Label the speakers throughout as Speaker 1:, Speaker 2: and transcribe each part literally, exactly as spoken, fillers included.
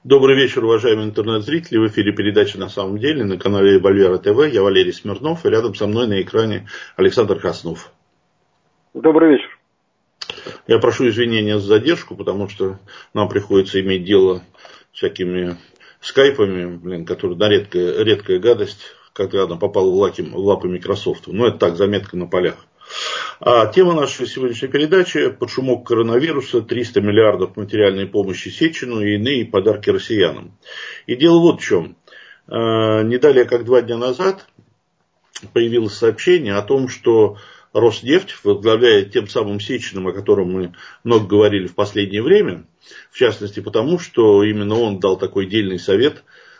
Speaker 1: Добрый вечер, уважаемые интернет-зрители. В эфире передача «На самом деле» на канале Револьвера ТВ. Я Валерий Смирнов, и рядом со мной на экране Александр Краснов.
Speaker 2: Добрый вечер.
Speaker 1: Я прошу извинения за задержку, потому что нам приходится иметь дело с всякими скайпами, блин, которые на редкая, редкая гадость, когда она попала в лапы, в лапы Microsoft. Но это так, заметка на полях. А тема нашей сегодняшней передачи – под шумок коронавируса, триста миллиардов материальной помощи Сечину и иные подарки россиянам. И дело вот в чем. Не далее, как два дня назад, появилось сообщение о том, что Роснефть, возглавляя тем самым Сечиным, о котором мы много говорили в последнее время, в частности потому, что именно он дал такой дельный совет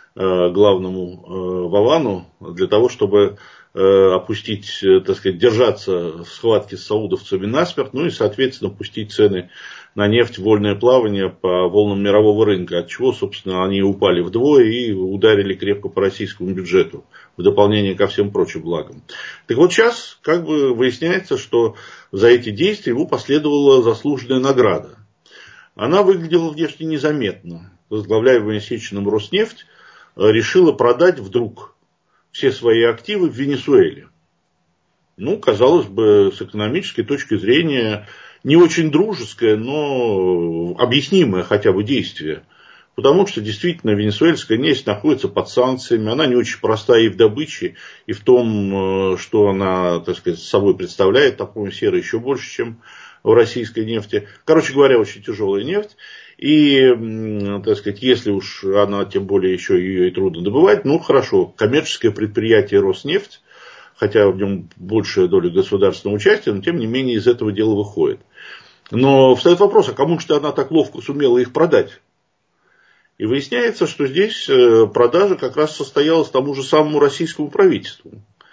Speaker 1: главному Вовану для того, чтобы опустить, так сказать, держаться в схватке с саудовцами насмерть, ну и, соответственно, пустить цены на нефть в вольное плавание по волнам мирового рынка, от чего, собственно, они упали вдвое и ударили крепко по российскому бюджету, в дополнение ко всем прочим благам. Так вот, сейчас как бы выясняется, что за эти действия ему последовала заслуженная награда. Она выглядела внешне незаметно. Возглавляемая Сечиным Роснефть решила продать вдруг все свои активы в Венесуэле. Ну, казалось бы, с экономической точки зрения, не очень дружеское, но объяснимое хотя бы действие. Потому что, действительно, венесуэльская нефть находится под санкциями, она не очень простая и в добыче, и в том, что она, так сказать, собой представляет, так по-моему, серы еще больше, чем в российской нефти. Короче говоря, очень тяжелая нефть. И, так сказать, если уж она, тем более, еще ее и трудно добывать, ну, хорошо, коммерческое предприятие Роснефть, хотя в нем большая доля государственного участия, но, тем не менее, из этого дела выходит. Но встает вопрос, а кому же она так ловко сумела их продать? И выясняется, что здесь продажа как раз состоялась тому же самому российскому правительству.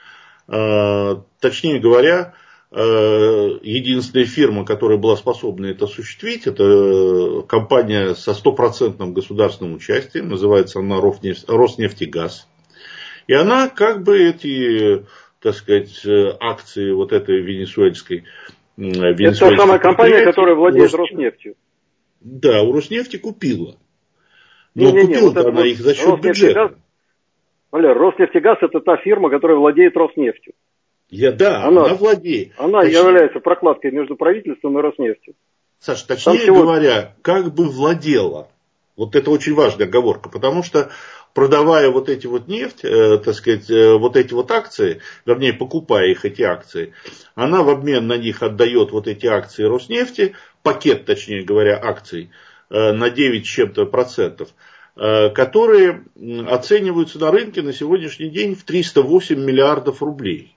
Speaker 1: Точнее говоря, единственная фирма, которая была способна это осуществить, это компания со стопроцентным государственным участием, называется она Роснефтегаз. И она как бы эти, так сказать, акции вот этой венесуэльской...
Speaker 2: Это та самая компания, которая владеет Рос... Роснефтью.
Speaker 1: Да, у Роснефти купила. Но
Speaker 2: не, не, не,
Speaker 1: купила-то
Speaker 2: вот
Speaker 1: она
Speaker 2: вот
Speaker 1: их за счет бюджета.
Speaker 2: Валер, Роснефтегаз это та фирма, которая владеет Роснефтью.
Speaker 1: Я, да, она, она владеет.
Speaker 2: Она точнее, является прокладкой между правительством и Роснефтью.
Speaker 1: Саша, точнее всего... говоря, как бы владела. Вот это очень важная оговорка, потому что продавая вот эти вот нефть, э, так сказать, э, вот эти вот акции, вернее, покупая их, эти акции, она в обмен на них отдает вот эти акции Роснефти, пакет, точнее говоря, акций, э, на девять с чем-то процентов, э, которые оцениваются на рынке на сегодняшний день в триста восемь миллиардов рублей.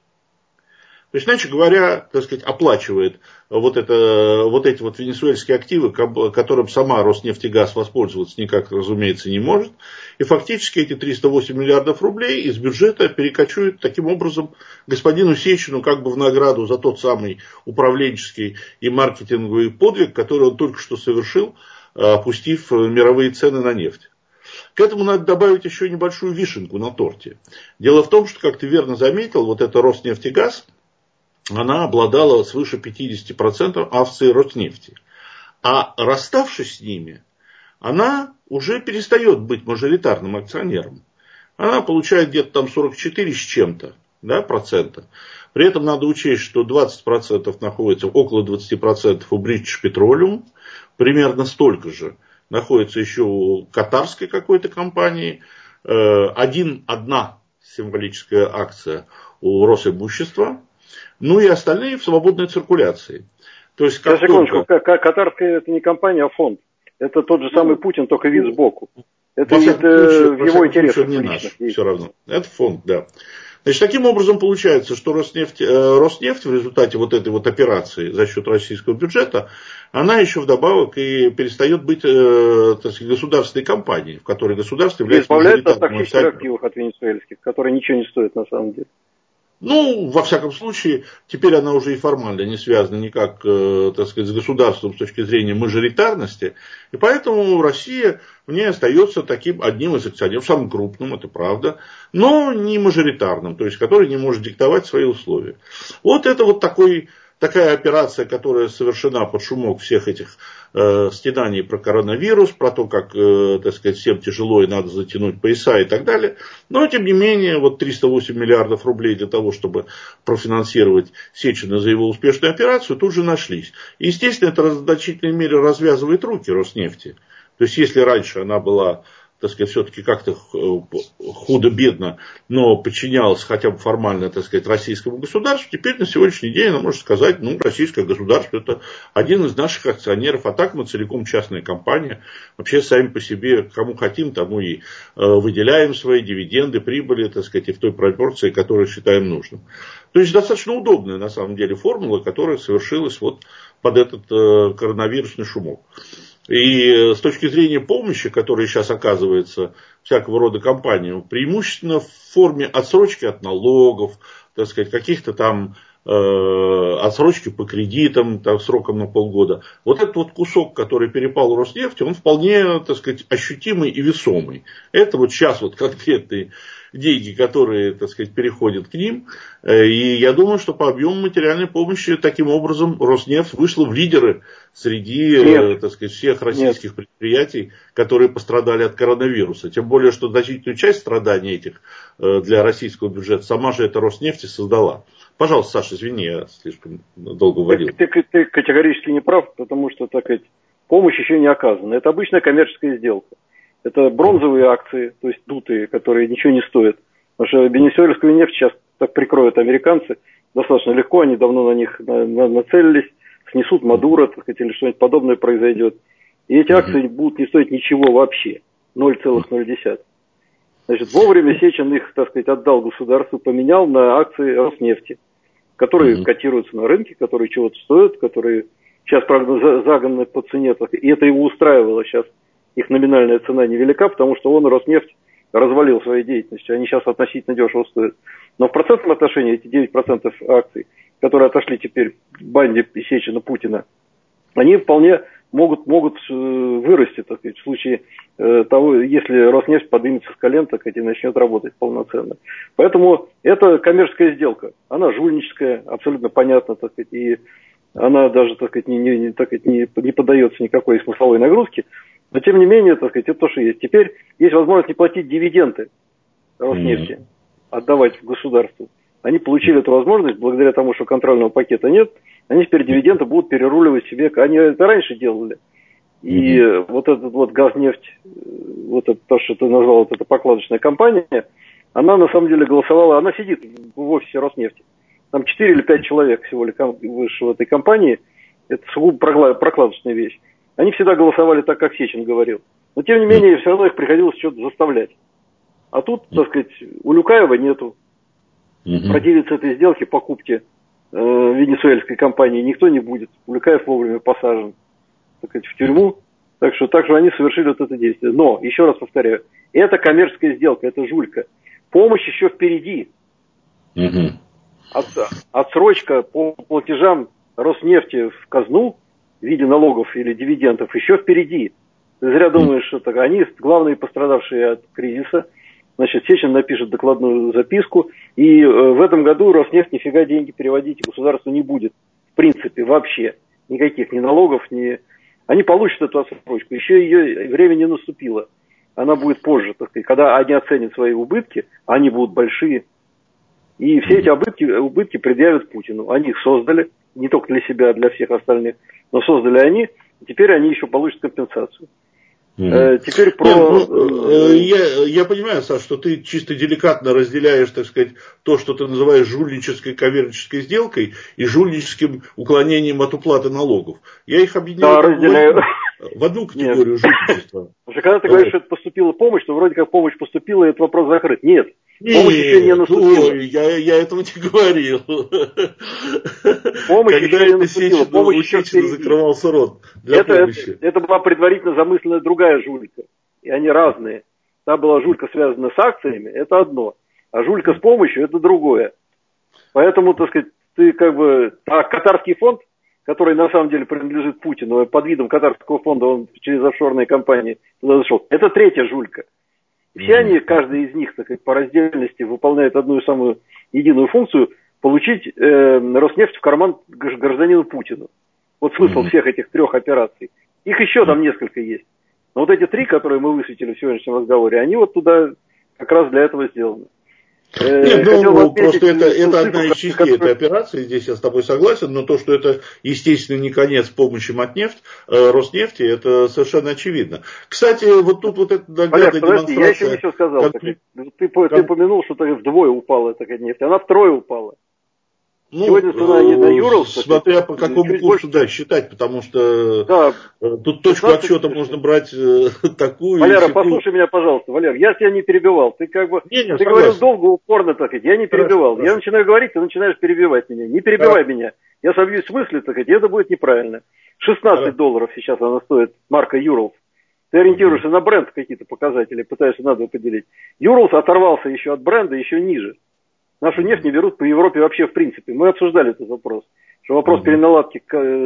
Speaker 1: То есть, иначе говоря, так сказать, оплачивает вот, это, вот эти вот венесуэльские активы, которым сама Роснефтегаз воспользоваться никак, разумеется, не может. И фактически эти триста восемь миллиардов рублей из бюджета перекочуют таким образом господину Сечину как бы в награду за тот самый управленческий и маркетинговый подвиг, который он только что совершил, опустив мировые цены на нефть. К этому надо добавить еще небольшую вишенку на торте. Дело в том, что, как ты верно заметил, вот это Роснефтегаз, она обладала свыше пятьдесят процентов акций Роснефти. А расставшись с ними, она уже перестает быть мажоритарным акционером. Она получает где-то там сорок четыре с чем-то, да, процента. При этом надо учесть, что двадцать процентов находится, около двадцать процентов у British Petroleum, примерно столько же находится еще у катарской какой-то компании, один, одна символическая акция у Росимущества. Ну и остальные в свободной циркуляции. То есть, как
Speaker 2: секундочку,
Speaker 1: только...
Speaker 2: катарская это не компания, а фонд. Это тот же самый Путин, только вид сбоку. Это
Speaker 1: во
Speaker 2: не
Speaker 1: случае,
Speaker 2: в его интересах.
Speaker 1: Не наш, все равно. Это фонд, да. Значит, таким образом получается, что Роснефть, э, Роснефть в результате вот этой вот операции за счет российского бюджета, она еще вдобавок и перестает быть э, так сказать, государственной компанией, в которой государство является
Speaker 2: избавляется от токсичных активов от венесуэльских, которые ничего не стоят на самом деле.
Speaker 1: Ну, во всяком случае, теперь она уже и формально не связана никак, э, так сказать, с государством с точки зрения мажоритарности. И поэтому Россия в ней остается таким одним из акционеров, самым крупным, это правда, но не мажоритарным, то есть который не может диктовать свои условия. Вот это вот такой, такая операция, которая совершена под шумок всех этих э, стенаний про коронавирус, про то, как, э, так сказать, всем тяжело и надо затянуть пояса и так далее. Но, тем не менее, вот триста восемь миллиардов рублей для того, чтобы профинансировать Сечина за его успешную операцию, тут же нашлись. И, естественно, это в значительной мере развязывает руки Роснефти. То есть, если раньше она была, так сказать, все-таки как-то худо-бедно, но подчинялась хотя бы формально, так сказать, российскому государству, теперь на сегодняшний день она может сказать, ну, российское государство это один из наших акционеров, а так мы целиком частная компания, вообще сами по себе, кому хотим, тому и выделяем свои дивиденды, прибыли, так сказать, и в той пропорции, которую считаем нужным. То есть, достаточно удобная, на самом деле, формула, которая совершилась вот под этот коронавирусный шумок. И с точки зрения помощи, которая сейчас оказывается всякого рода компаниям, преимущественно в форме отсрочки от налогов, так сказать, каких-то там э, отсрочки по кредитам там, сроком на полгода. Вот этот вот кусок, который перепал Роснефти, он вполне, так сказать, ощутимый и весомый. Это вот сейчас вот конкретные деньги, которые, так сказать, переходят к ним. И я думаю, что по объему материальной помощи таким образом Роснефть вышла в лидеры среди, Нет. так сказать, всех российских Нет. предприятий, которые пострадали от коронавируса. Тем более, что значительную часть страданий этих для российского бюджета сама же эта Роснефть создала. Пожалуйста, Саша, извини, я слишком долго вводил.
Speaker 2: Ты, ты, ты категорически не прав, потому что, так сказать, помощь еще не оказана. Это обычная коммерческая сделка. Это бронзовые акции, то есть дутые, которые ничего не стоят. Потому что венесуэльскую нефть сейчас так прикроют американцы достаточно легко, они давно на них на, на, нацелились, снесут Мадуро, так сказать, или что-нибудь подобное произойдет. И эти акции будут не стоить ничего вообще, ноль целых ноль десятых. Значит, вовремя Сечин их, так сказать, отдал государству, поменял на акции Роснефти, которые mm-hmm. котируются на рынке, которые чего-то стоят, которые сейчас, правда, загнаны по цене, и это его устраивало сейчас. Их номинальная цена невелика, потому что он, Роснефть, развалил своей деятельностью. Они сейчас относительно дешево стоят. Но в процентном отношении эти девять процентов акций, которые отошли теперь банде Сечина, Путина, они вполне могут, могут вырасти, так сказать, в случае того, если Роснефть поднимется с колен, так сказать, и начнет работать полноценно. Поэтому это коммерческая сделка. Она жульническая, абсолютно понятно, так сказать, и она даже, так сказать, не, не, так сказать, не, не поддается никакой смысловой нагрузке. Но, тем не менее, так сказать, это то, что есть. Теперь есть возможность не платить дивиденды Роснефти, mm-hmm. отдавать в государство. Они получили эту возможность благодаря тому, что контрольного пакета нет. Они теперь дивиденды будут переруливать себе. Они это раньше делали. И mm-hmm. вот этот вот Газнефть, вот это, то, что ты назвал, вот эта покладочная компания, она на самом деле голосовала, она сидит в офисе Роснефти. Там четыре или пять человек всего лишь в этой компании. Это сугубо прокладочная вещь. Они всегда голосовали так, как Сечин говорил. Но, тем не менее, все равно их приходилось что-то заставлять. А тут, так сказать, у Люкаева нету. Mm-hmm. Противиться этой сделке, покупки э, венесуэльской компании никто не будет. Люкаев вовремя посажен, так сказать, в тюрьму. Так что, так что они совершили вот это действие. Но, еще раз повторяю, это коммерческая сделка, это жулька. Помощь еще впереди. Mm-hmm. От, отсрочка по платежам Роснефти в казну в виде налогов или дивидендов еще впереди. Ты зря думаешь, что так. Они главные пострадавшие от кризиса. Значит, Сечин напишет докладную записку. И э, в этом году Роснефть нифига деньги переводить государству не будет. В принципе, вообще. Никаких ни налогов, ни... Они получат эту отсрочку. Еще ее время не наступило. Она будет позже, так сказать. Когда они оценят свои убытки, они будут большие. И все эти убытки, убытки предъявят Путину. Они их создали. Не только для себя, а для всех остальных. Но создали они, и теперь они еще получат компенсацию. Mm-hmm. Теперь про... Нет, ну,
Speaker 1: я, я понимаю, Саш, что ты чисто деликатно разделяешь, так сказать, то, что ты называешь жульнической коммерческой сделкой и жульническим уклонением от уплаты налогов. Я их объединяю
Speaker 2: да, разделяю.
Speaker 1: в одну категорию жульничества.
Speaker 2: Потому что когда ты говоришь, что это поступила помощь, то вроде как помощь поступила, и этот вопрос закрыт. Нет. Помощь Нет, еще не наступила.
Speaker 1: Ой, я, я этого не говорил.
Speaker 2: Помощь Когда еще не наступила. Помощь еще впереди.
Speaker 1: Закрывался рот для
Speaker 2: это,
Speaker 1: помощи.
Speaker 2: Это, это была предварительно замысленная другая жулька. И они разные. Та была жулька, связана с акциями, это одно. А жулька с помощью, это другое. Поэтому, так сказать, ты как бы... А катарский фонд, который на самом деле принадлежит Путину, под видом катарского фонда он через офшорные компании туда зашел, это третья жулька. Все они, каждый из них, так сказать, по раздельности выполняет одну и самую единую функцию получить э, Роснефть в карман гражданину Путину. Вот смысл mm-hmm. всех этих трех операций. Их еще там несколько есть. Но вот эти три, которые мы высветили в сегодняшнем разговоре, они вот туда как раз для этого сделаны.
Speaker 1: Нет, ну, просто это, это одна из частей этой операции, здесь я с тобой согласен, но то, что это, естественно, не конец помощи Матнефть, э, Роснефти, это совершенно очевидно. Кстати, вот тут вот эта наглядная демонстрация...
Speaker 2: я еще не все сказал. Как... Ты, ты, ты помянул, что вдвое упала эта нефть, она втрое упала.
Speaker 1: Ну, сегодня цена не на Юрал, смотря по какому курсу, да, считать, потому что да, тут точку отсчета можно брать э, такую.
Speaker 2: Валера, послушай меня, пожалуйста, Валер, я тебя не перебивал. Ты как бы не, не, ты говорил долго, упорно, так сказать, я не перебивал. Хорошо, я хорошо. начинаю говорить, ты начинаешь перебивать меня. Не перебивай да. меня. Я собьюсь в мысли, так сказать, это будет неправильно. шестнадцать да. долларов сейчас она стоит, марка Юралс. Ты ориентируешься mm-hmm. на бренд какие-то показатели, пытаешься надо поделить. Юралс оторвался еще от бренда, еще ниже. Нашу нефть не берут по Европе вообще в принципе. Мы обсуждали этот вопрос. Что вопрос mm-hmm. переналадки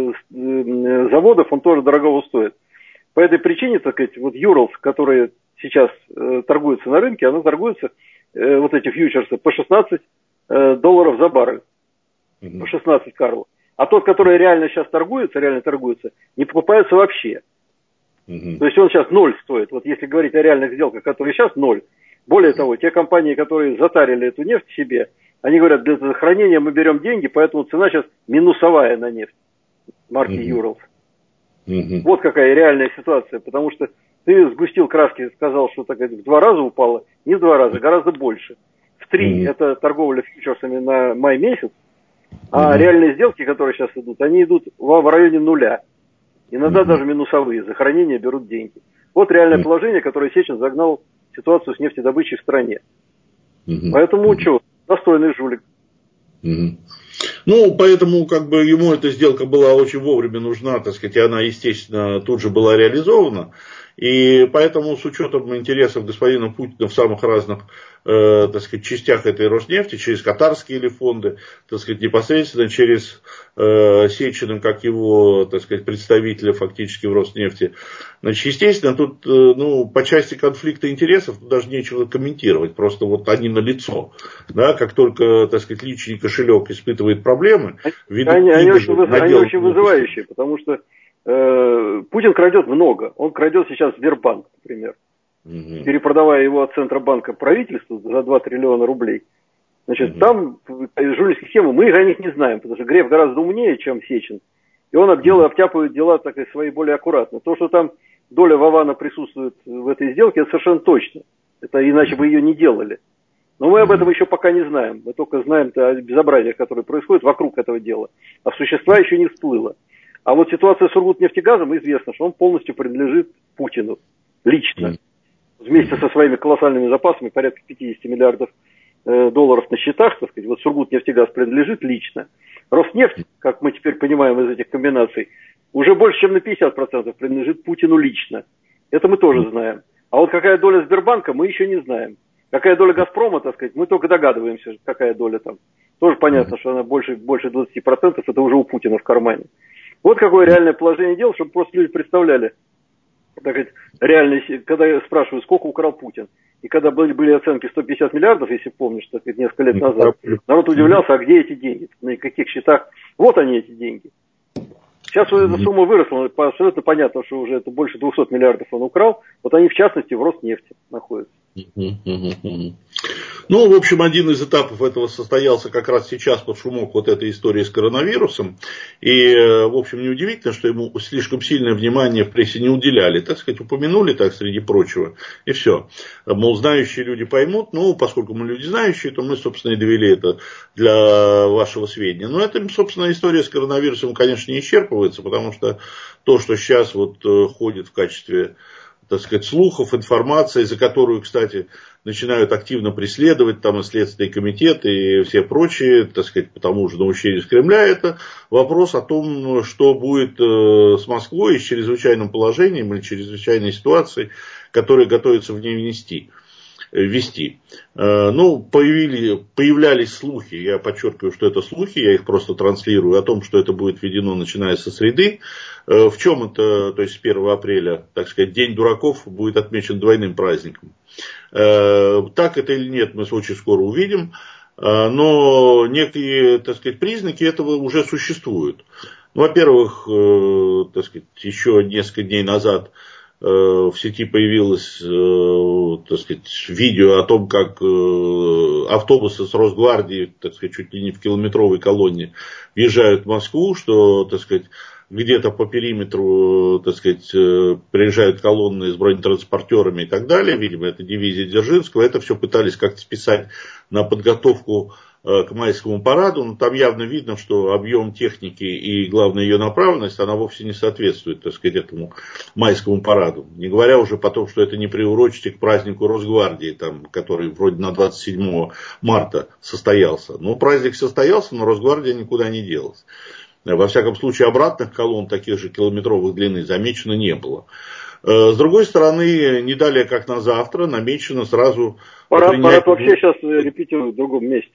Speaker 2: заводов, он тоже дорого стоит. По этой причине, так сказать, вот Юралс, которые сейчас э, торгуются на рынке, она торгуется, э, вот эти фьючерсы, по шестнадцать э, долларов за баррель. Mm-hmm. По шестнадцать карлов. А тот, который реально сейчас торгуется, реально торгуется, не покупается вообще. Mm-hmm. То есть он сейчас ноль стоит. Вот если говорить о реальных сделках, которые сейчас ноль. Более того, те компании, которые затарили эту нефть себе, они говорят, для хранения мы берем деньги, поэтому цена сейчас минусовая на нефть марки mm-hmm. Юралс. Mm-hmm. Вот какая реальная ситуация, потому что ты сгустил краски, сказал, что так сказать, в два раза упало, не в два раза, гораздо больше. В три mm-hmm. это торговля фьючерсами на май месяц, а mm-hmm. реальные сделки, которые сейчас идут, они идут в, в районе нуля. Иногда mm-hmm. даже минусовые, за хранение берут деньги. Вот реальное mm-hmm. положение, которое Сечин загнал ситуацию с нефтедобычей в стране. Mm-hmm. Поэтому mm-hmm. что, достойный жулик.
Speaker 1: Mm-hmm. Ну, поэтому, как бы, ему эта сделка была очень вовремя нужна, так сказать, и она, естественно, тут же была реализована. И поэтому, с учетом интересов господина Путина в самых разных, э, так сказать, частях этой Роснефти, через катарские или фонды, так сказать, непосредственно через э, Сечина, как его, так сказать, представителя фактически в Роснефти, значит, естественно, тут, э, ну, по части конфликта интересов даже нечего комментировать, просто вот они налицо, да, как только, так сказать, личный кошелек испытывает проблемы,
Speaker 2: видно, они, они, очень, они очень вызывающие, потому что Путин крадет много. Он крадет сейчас Сбербанк, например. Угу. Перепродавая его от Центробанка правительству за два триллиона рублей. Значит, угу. там жульнические схемы, мы о них не знаем, потому что Греф гораздо умнее, чем Сечин. И он обделает, обтяпывает дела так и свои более аккуратно. То, что там доля Вована присутствует в этой сделке, это совершенно точно. Это иначе бы ее не делали. Но мы об этом еще пока не знаем. Мы только знаем о безобразиях, которые происходят вокруг этого дела. А существа еще не всплыло. А вот ситуация с Сургутнефтегазом известна, что он полностью принадлежит Путину. Лично. Вместе со своими колоссальными запасами, порядка пятьдесят миллиардов э, долларов на счетах, так сказать, вот Сургутнефтегаз принадлежит лично. Роснефть, как мы теперь понимаем из этих комбинаций, уже больше, чем на пятьдесят процентов принадлежит Путину лично. Это мы тоже знаем. А вот какая доля Сбербанка, мы еще не знаем. Какая доля Газпрома, так сказать, мы только догадываемся, какая доля там. Тоже понятно, что она больше, больше двадцати процентов, это уже у Путина в кармане. Вот какое реальное положение дел, чтобы просто люди представляли, так сказать, реальность, когда я спрашиваю, сколько украл Путин. И когда были, были оценки сто пятьдесят миллиардов, если помнишь, так сказать, несколько лет назад, народ удивлялся, а где эти деньги, на каких счетах. Вот они, эти деньги. Сейчас вот эта сумма выросла, абсолютно понятно, что уже это больше двухсот миллиардов он украл. Вот они, в частности, в Роснефти находятся.
Speaker 1: Ну, в общем, один из этапов этого состоялся как раз сейчас под шумок вот этой истории с коронавирусом. И, в общем, неудивительно, что ему слишком сильное внимание в прессе не уделяли. Так сказать, упомянули так среди прочего. И все. Мол, знающие люди поймут. Ну, поскольку мы люди знающие, то мы, собственно, и довели это для вашего сведения. Но это, собственно, история с коронавирусом, конечно, не исчерпывается. Потому что то, что сейчас вот ходит в качестве, так сказать, слухов, информации, за которую, кстати, начинают активно преследовать там и Следственный комитет и все прочие, так сказать, по тому же наущению с Кремля, это вопрос о том, что будет с Москвой и с чрезвычайным положением или чрезвычайной ситуацией, которая готовится в ней внести. ввести. Ну, появили, появлялись слухи, я подчеркиваю, что это слухи, я их просто транслирую, о том, что это будет введено начиная со среды. В чем это, то есть с первого апреля, так сказать, День дураков будет отмечен двойным праздником. Так это или нет, мы очень скоро увидим. Но некие, так сказать, признаки этого уже существуют. Во-первых, так сказать, еще несколько дней назад в сети появилось, так сказать, видео о том, как автобусы с Росгвардией, так сказать, чуть ли не в километровой колонне въезжают в Москву, что, так сказать, где-то по периметру, так сказать, приезжают колонны с бронетранспортерами и так далее. Видимо, это дивизия Дзержинского. Это все пытались как-то списать на подготовку к майскому параду, но там явно видно, что объем техники и, главное, ее направленность, она вовсе не соответствует, так сказать, этому майскому параду. Не говоря уже потом, что это не приурочите к празднику Росгвардии, там, который вроде на двадцать седьмого марта состоялся. Ну, праздник состоялся, но Росгвардия никуда не делась. Во всяком случае, обратных колонн таких же километровых длины замечено не было. С другой стороны, не далее, как на завтра, намечено сразу...
Speaker 2: Парад, принять... парад вообще сейчас репетируют в другом месте.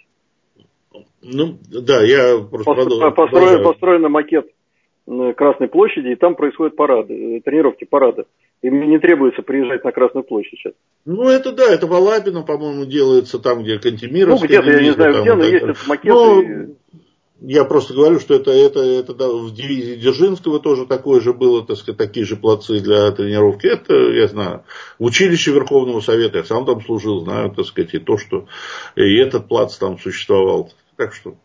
Speaker 1: Ну, да, я просто
Speaker 2: Постро, построен, построен макет Красной площади, и там происходят парады, тренировки парада. Им не требуется приезжать на Красную площадь сейчас.
Speaker 1: Ну, это да, это в Алабино, по-моему, делается там, где Кантемировская.
Speaker 2: Ну, где-то, я не знаю, где, но есть этот макет.
Speaker 1: Ну,
Speaker 2: и...
Speaker 1: Я просто говорю, что это, это, это да, в дивизии Дзержинского тоже такое же было, так сказать, такие же плацы для тренировки. Это, я знаю, в училище Верховного Совета, я сам там служил, знаю, так сказать, и то, что и этот плац там существовал. Так что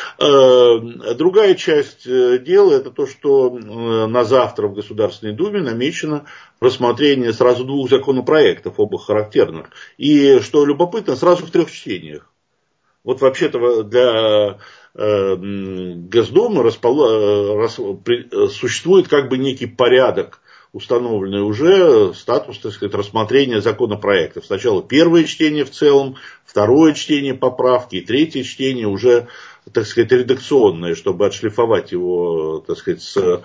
Speaker 1: э, другая часть дела, это то, что э, на завтра в Государственной Думе намечено рассмотрение сразу двух законопроектов, оба характерных. И, что любопытно, сразу в трех чтениях. Вот вообще-то для э, Госдумы распол... рас... при... существует как бы некий порядок, установленный уже статус, так сказать, рассмотрения законопроектов. Сначала первое чтение в целом, второе чтение поправки, и третье чтение уже, так сказать, редакционное, чтобы отшлифовать его, так сказать, с э,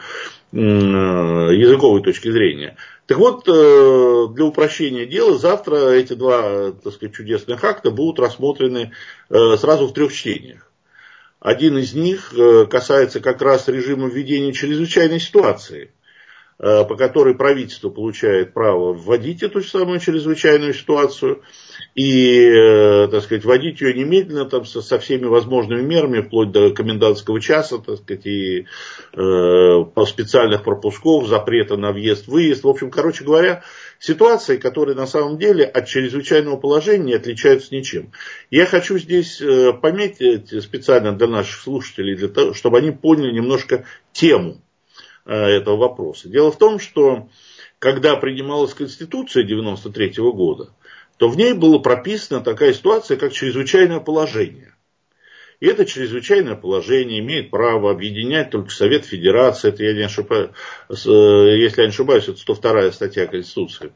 Speaker 1: языковой точки зрения. Так вот, для упрощения дела, завтра эти два, так сказать, чудесных акта будут рассмотрены сразу в трех чтениях. Один из них касается как раз режима введения чрезвычайной ситуации, по которой правительство получает право вводить эту самую чрезвычайную ситуацию и, так сказать, вводить ее немедленно там, со, со всеми возможными мерами, вплоть до комендантского часа, так сказать, и э, специальных пропусков, запрета на въезд-выезд. В общем, короче говоря, ситуации, которые на самом деле от чрезвычайного положения не отличаются ничем. Я хочу здесь пометить специально для наших слушателей, для того, чтобы они поняли немножко тему этого вопроса. Дело в том, что когда принималась Конституция девяносто третьего года, то в ней была прописана такая ситуация, как чрезвычайное положение. И это чрезвычайное положение имеет право объединять только Совет Федерации, это я не ошибаюсь, если я не ошибаюсь, это сто вторая статья Конституции.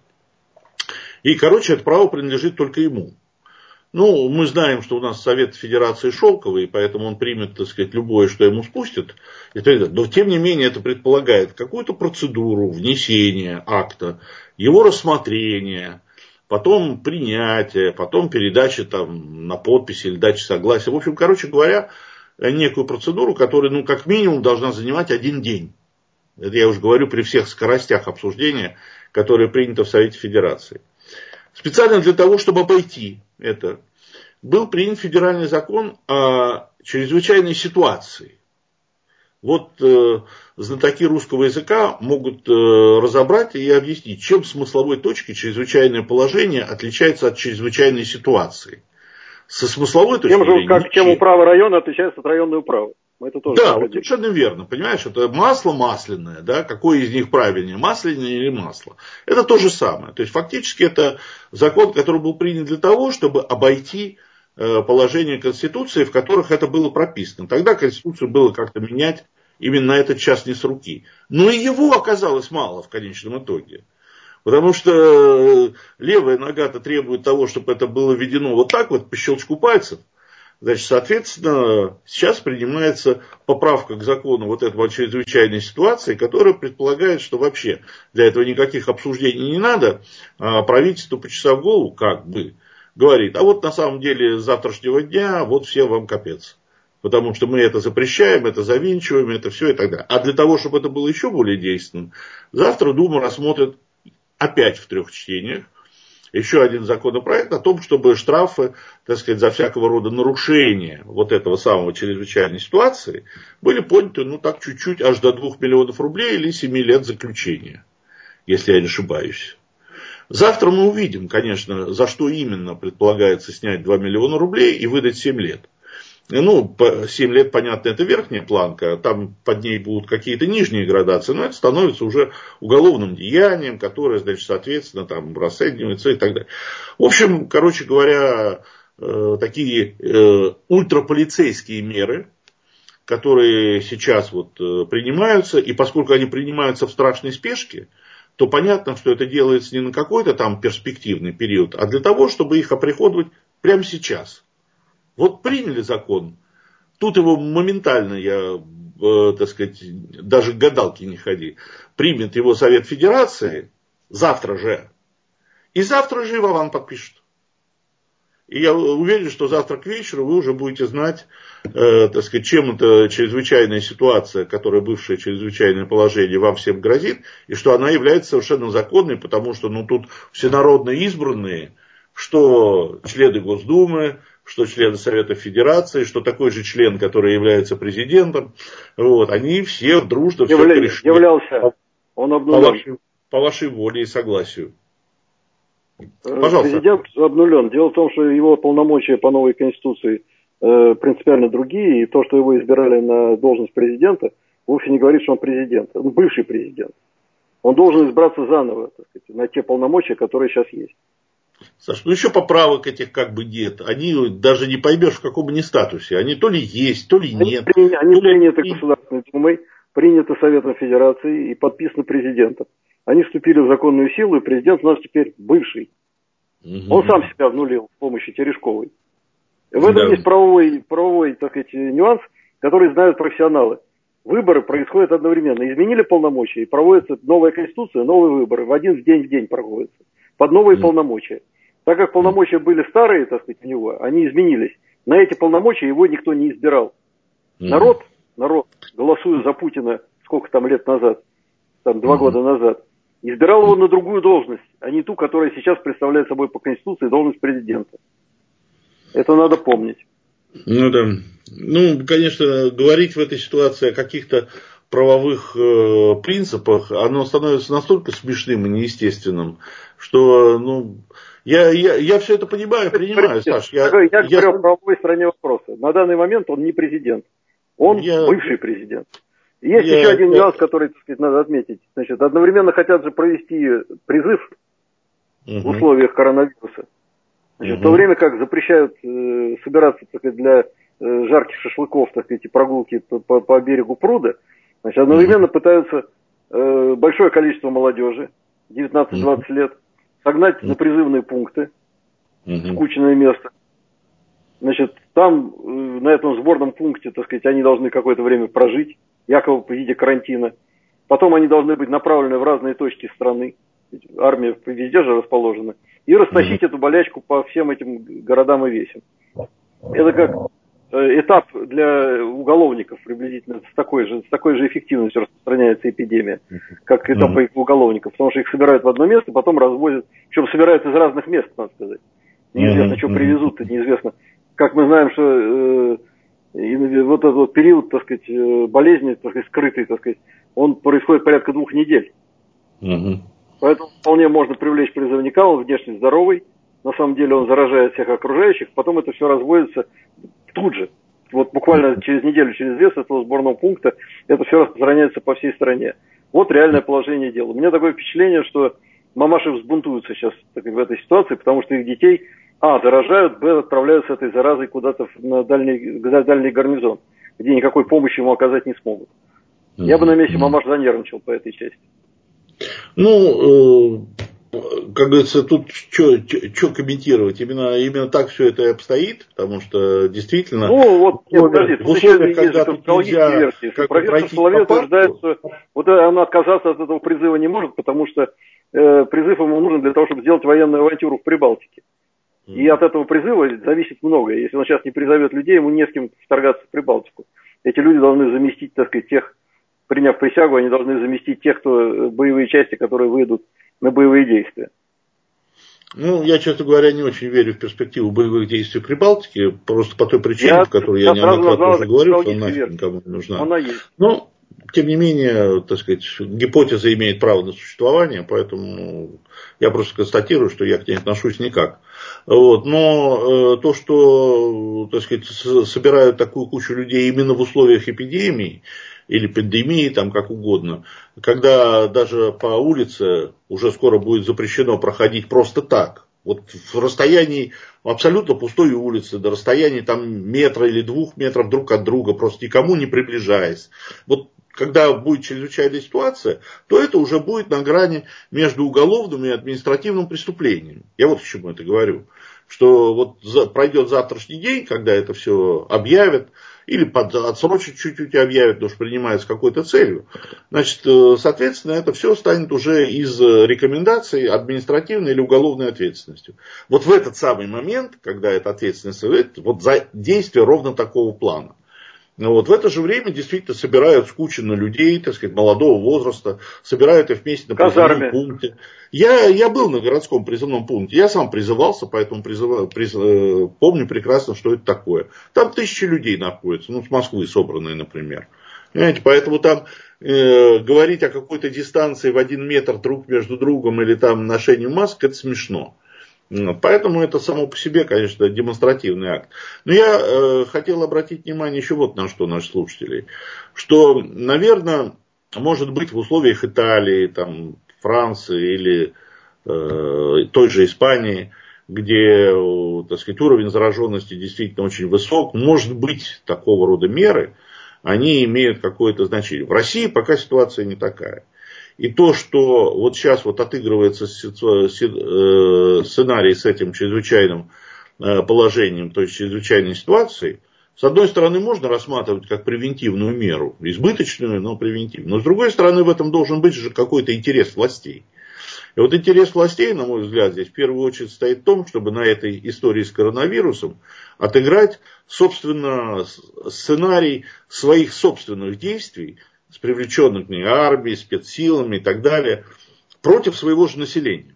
Speaker 1: И, короче, это право принадлежит только ему. Ну, мы знаем, что у нас Совет Федерации шелковый, поэтому он примет, так сказать, любое, что ему спустят. Но, тем не менее, это предполагает какую-то процедуру внесения акта, его рассмотрения, потом принятие, потом передача там, на подпись или дача согласия. В общем, короче говоря, некую процедуру, которая, ну, как минимум, должна занимать один день. Это я уже говорю при всех скоростях обсуждения, которые приняты в Совете Федерации. Специально для того, чтобы обойти это, был принят федеральный закон о чрезвычайной ситуации. Вот э, знатоки русского языка могут э, разобрать и объяснить, чем с смысловой точки чрезвычайное положение отличается от чрезвычайной ситуации. Со смысловой точки
Speaker 2: тем же,
Speaker 1: зрения...
Speaker 2: Как чем управа района отличается от районной управы. Это тоже
Speaker 1: да, вот совершенно верно. Понимаешь, это масло масляное, да, какое из них правильнее, масляное или масло. Это то же самое. То есть, фактически, это закон, который был принят для того, чтобы обойти э, положения Конституции, в которых это было прописано. Тогда Конституцию было как-то менять именно на этот час не с руки. Но и его оказалось мало в конечном итоге. Потому что левая нога-то требует того, чтобы это было введено вот так вот, по щелчку пальцев. Значит, соответственно, сейчас принимается поправка к закону вот этого чрезвычайной ситуации, которая предполагает, что вообще для этого никаких обсуждений не надо, а правительство, почесав голову, как бы, говорит, а вот на самом деле с завтрашнего дня вот все вам капец. Потому что мы это запрещаем, это завинчиваем, это все и так далее. А для того, чтобы это было еще более действенным, завтра Дума рассмотрит опять в трех чтениях еще один законопроект о том, чтобы штрафы, так сказать, за всякого рода нарушения вот этого самого чрезвычайной ситуации были подняты, ну так чуть-чуть, аж до двух миллионов рублей или семи лет заключения, если я не ошибаюсь. Завтра мы увидим, конечно, за что именно предполагается снять два миллиона рублей и выдать семь лет. Ну, семь лет, понятно, это верхняя планка, там под ней будут какие-то нижние градации, но это становится уже уголовным деянием, которое, значит, соответственно, там расценивается и так далее. В общем, короче говоря, такие ультраполицейские меры, которые сейчас вот принимаются, и поскольку они принимаются в страшной спешке, то понятно, что это делается не на какой-то там перспективный период, а для того, чтобы их оприходовать прямо сейчас. Вот приняли закон, тут его моментально, я, э, так сказать, даже к гадалке не ходи, примет его Совет Федерации завтра же, и завтра же Вован подпишет. И я уверен, что завтра к вечеру вы уже будете знать, э, так сказать, чем эта чрезвычайная ситуация, которая бывшее чрезвычайное положение вам всем грозит, и что она является совершенно законной, потому что ну, тут всенародно избранные, что члены Госдумы, что члены Совета Федерации, что такой же член, который является президентом, вот, они все дружно все
Speaker 2: Явля...
Speaker 1: решили.
Speaker 2: Являлся, он обнулен.
Speaker 1: По вашей, по вашей воле и согласию. Пожалуйста.
Speaker 2: Президент обнулен. Дело в том, что его полномочия по новой Конституции э, принципиально другие, и то, что его избирали на должность президента, вовсе не говорит, что он президент. Он бывший президент. Он должен избраться заново, так сказать, на те полномочия, которые сейчас есть.
Speaker 1: Саш, ну еще поправок этих как бы нет. Они даже не поймешь, в каком они статусе. Они то ли есть, то ли нет.
Speaker 2: Они, при, они
Speaker 1: то
Speaker 2: приняты
Speaker 1: ли...
Speaker 2: Государственной Думой, приняты Советом Федерации и подписаны президентом. Они вступили в законную силу, и президент у нас теперь бывший. Угу. Он сам себя обнулил с помощью Терешковой. В этом да. есть правовой, правовой, так сказать, нюанс, который знают профессионалы. Выборы происходят одновременно. Изменили полномочия, и проводится новая Конституция, новые выборы. В один день в день проводятся. Под новые mm. полномочия. Так как полномочия были старые, так сказать, у него, они изменились. На эти полномочия его никто не избирал. Mm. Народ, народ, голосуя за Путина, сколько там лет назад, там два mm. года назад, избирал его на другую должность, а не ту, которая сейчас представляет собой по Конституции должность президента. Это надо помнить.
Speaker 1: Ну да. Ну, конечно, говорить в этой ситуации о каких-то правовых э, принципах, оно становится настолько смешным и неестественным, что, ну, я, я, я все это понимаю, принимаю, Саш. Я,
Speaker 2: я, я
Speaker 1: я
Speaker 2: говорю о правовой стороне вопроса. На данный момент он не президент, он я, бывший президент. Есть я, еще один я, нюанс, который, так сказать, надо отметить. Значит, одновременно хотят же провести призыв угу. в условиях коронавируса. Значит, угу. В то время как запрещают э, собираться, так сказать, для э, жарких шашлыков, так сказать, и прогулки по, по, по берегу пруда, значит, одновременно угу. пытаются э, большое количество молодежи, девятнадцать-двадцать угу. лет, согнать угу. на призывные пункты, угу. скучное место. Значит, там, э, на этом сборном пункте, так сказать, они должны какое-то время прожить, якобы в виде карантина. Потом они должны быть направлены в разные точки страны. Армия везде же расположена. И растащить mm-hmm. эту болячку по всем этим городам и весям. Это как этап для уголовников приблизительно с такой же, с такой же эффективностью распространяется эпидемия, как этап mm-hmm. уголовников. Потому что их собирают в одно место, потом развозят. Причем собирают из разных мест, надо сказать. Неизвестно, mm-hmm. что привезут, неизвестно. Как мы знаем, что э, вот этот вот период, так сказать, болезни, так сказать, скрытый, так сказать, он происходит порядка двух недель. Mm-hmm. Поэтому вполне можно привлечь призывника, он внешне здоровый, на самом деле он заражает всех окружающих, потом это все разводится тут же. Вот буквально через неделю, через две с этого сборного пункта это все распространяется по всей стране. Вот реальное положение дела. У меня такое впечатление, что мамаши взбунтуются сейчас в этой ситуации, потому что их детей, а, заражают, б, отправляют с этой заразой куда-то на дальний, дальний гарнизон, где никакой помощи ему оказать не смогут. Я бы на месте мамаш занервничал по этой части.
Speaker 1: Ну, э, как говорится, тут что комментировать? Именно, именно так все это и обстоит, потому что действительно...
Speaker 2: Ну, вот, нет, подожди, тут еще есть же конспирологические версии. Профессор Соловей утверждает, что вот он отказаться от этого призыва не может, потому что э, призыв ему нужен для того, чтобы сделать военную авантюру в Прибалтике. Mm. И от этого призыва зависит многое. Если он сейчас не призовет людей, ему не с кем вторгаться в Прибалтику. Эти люди должны заместить, так сказать, тех... Приняв присягу, они должны заместить тех, кто боевые части, которые выйдут на боевые действия.
Speaker 1: Ну, я, честно говоря, не очень верю в перспективу боевых действий в Прибалтике, просто по той причине,
Speaker 2: Я,
Speaker 1: по которой я,
Speaker 2: я
Speaker 1: неоднократно уже говорил, что нафиг
Speaker 2: версию.
Speaker 1: никому не нужна.
Speaker 2: Она есть.
Speaker 1: Но, тем не менее, так сказать, гипотеза имеет право на существование, поэтому я просто констатирую, что я к ней отношусь никак. Вот. Но э, то, что, так сказать, собирают такую кучу людей именно в условиях эпидемии, или пандемии, там как угодно, когда даже по улице уже скоро будет запрещено проходить просто так. Вот в расстоянии абсолютно пустой улицы, до расстояния там метра или двух метров друг от друга, просто никому не приближаясь. Вот когда будет чрезвычайная ситуация, то это уже будет на грани между уголовным и административным преступлением. Я вот к чему это говорю. Что вот пройдет завтрашний день, когда это все объявят, или под, отсрочат чуть-чуть объявят, потому что принимают с какой-то целью. Значит, соответственно, это все станет уже из рекомендаций административной или уголовной ответственностью. Вот в этот самый момент, когда эта ответственность, вот за действие ровно такого плана. Но вот в это же время действительно собирают скучно людей, так сказать, молодого возраста, собирают их вместе на призывном пункте. Я, я был на городском призывном пункте, я сам призывался, поэтому призыв, приз, помню прекрасно, что это такое. Там тысячи людей находятся, ну, с Москвы собранные, например. Понимаете, поэтому там э, говорить о какой-то дистанции в один метр друг между другом или там ношению масок, это смешно. Поэтому это само по себе, конечно, демонстративный акт. Но я э, хотел обратить внимание еще вот на что, наши слушатели. Что, наверное, может быть в условиях Италии, там, Франции или э, той же Испании, где, так сказать, уровень зараженности действительно очень высок, может быть такого рода меры, они имеют какое-то значение. В России пока ситуация не такая. И то, что вот сейчас вот отыгрывается сценарий с этим чрезвычайным положением, то есть чрезвычайной ситуацией, с одной стороны, можно рассматривать как превентивную меру, избыточную, но превентивную. Но с другой стороны, в этом должен быть же какой-то интерес властей. И вот интерес властей, на мой взгляд, здесь в первую очередь стоит в том, чтобы на этой истории с коронавирусом отыграть, собственно, сценарий своих собственных действий, с привлеченной к ней армией, спецсилами и так далее, против своего же населения.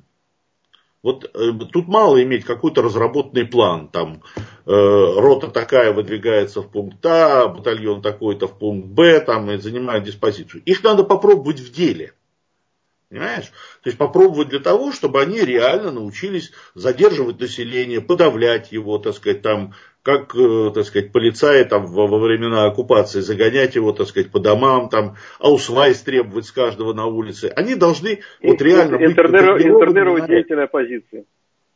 Speaker 1: Вот э, тут мало иметь какой-то разработанный план. Там э, рота такая выдвигается в пункт А, батальон такой-то в пункт Б, там, и занимают диспозицию. Их надо попробовать в деле. Понимаешь? То есть попробовать для того, чтобы они реально научились задерживать население, подавлять его, так сказать, там, как, так сказать, полицаи там во, во времена оккупации, загонять его, так сказать, по домам, там, аусвайс требовать с каждого на улице. Они должны и, вот реально быть
Speaker 2: интернировать деятелей оппозиции.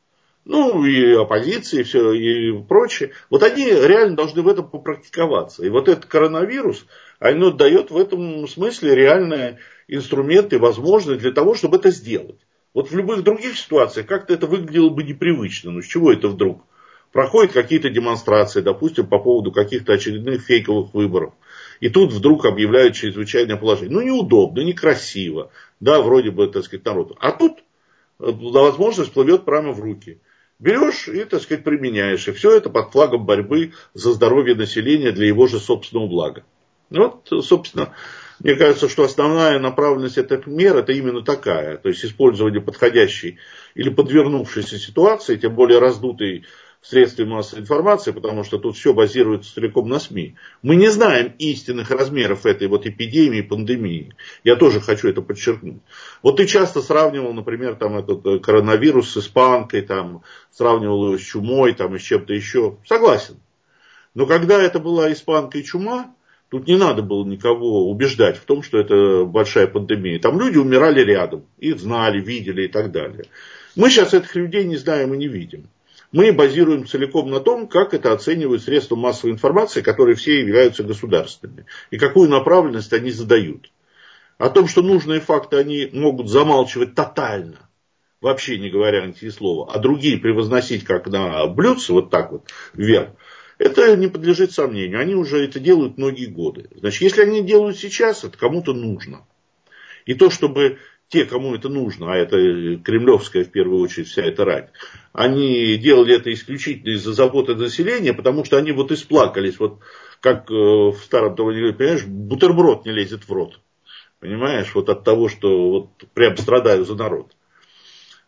Speaker 1: Ну, и оппозиции, и все, и прочее. Вот они реально должны в этом попрактиковаться. И вот этот коронавирус, оно дает в этом смысле реальные инструменты и возможности для того, чтобы это сделать. Вот в любых других ситуациях как-то это выглядело бы непривычно. Ну, с чего это вдруг? Проходят какие-то демонстрации, допустим, по поводу каких-то очередных фейковых выборов. И тут вдруг объявляют чрезвычайное положение. Ну, неудобно, некрасиво. Да, вроде бы, так сказать, народ. А тут возможность плывет прямо в руки. Берешь и, так сказать, применяешь. И все это под флагом борьбы за здоровье населения для его же собственного блага. Вот, собственно, мне кажется, что основная направленность этих мер это именно такая. То есть использование подходящей или подвернувшейся ситуации, тем более раздутой в средстве массовой информации, потому что тут все базируется целиком на СМИ. Мы не знаем истинных размеров этой вот эпидемии, пандемии. Я тоже хочу это подчеркнуть. Вот ты часто сравнивал, например, там этот коронавирус с испанкой, там, сравнивал его с чумой, там, и с чем-то еще. Согласен. Но когда это была испанка и чума, тут не надо было никого убеждать в том, что это большая пандемия. Там люди умирали рядом, их знали, видели и так далее. Мы сейчас этих людей не знаем и не видим. Мы базируем целиком на том, как это оценивают средства массовой информации, которые все являются государственными, и какую направленность они задают. О том, что нужные факты они могут замалчивать тотально, вообще не говоря ни слова, а другие превозносить как на блюдце, вот так вот вверх, это не подлежит сомнению. Они уже это делают многие годы. Значит, если они делают сейчас, это кому-то нужно. И то, чтобы те, кому это нужно, а это кремлевская в первую очередь вся эта рать, они делали это исключительно из-за заботы населения, потому что они вот исплакались, вот как в старом том, понимаешь, бутерброд не лезет в рот. Понимаешь, вот от того, что вот прям страдаю за народ.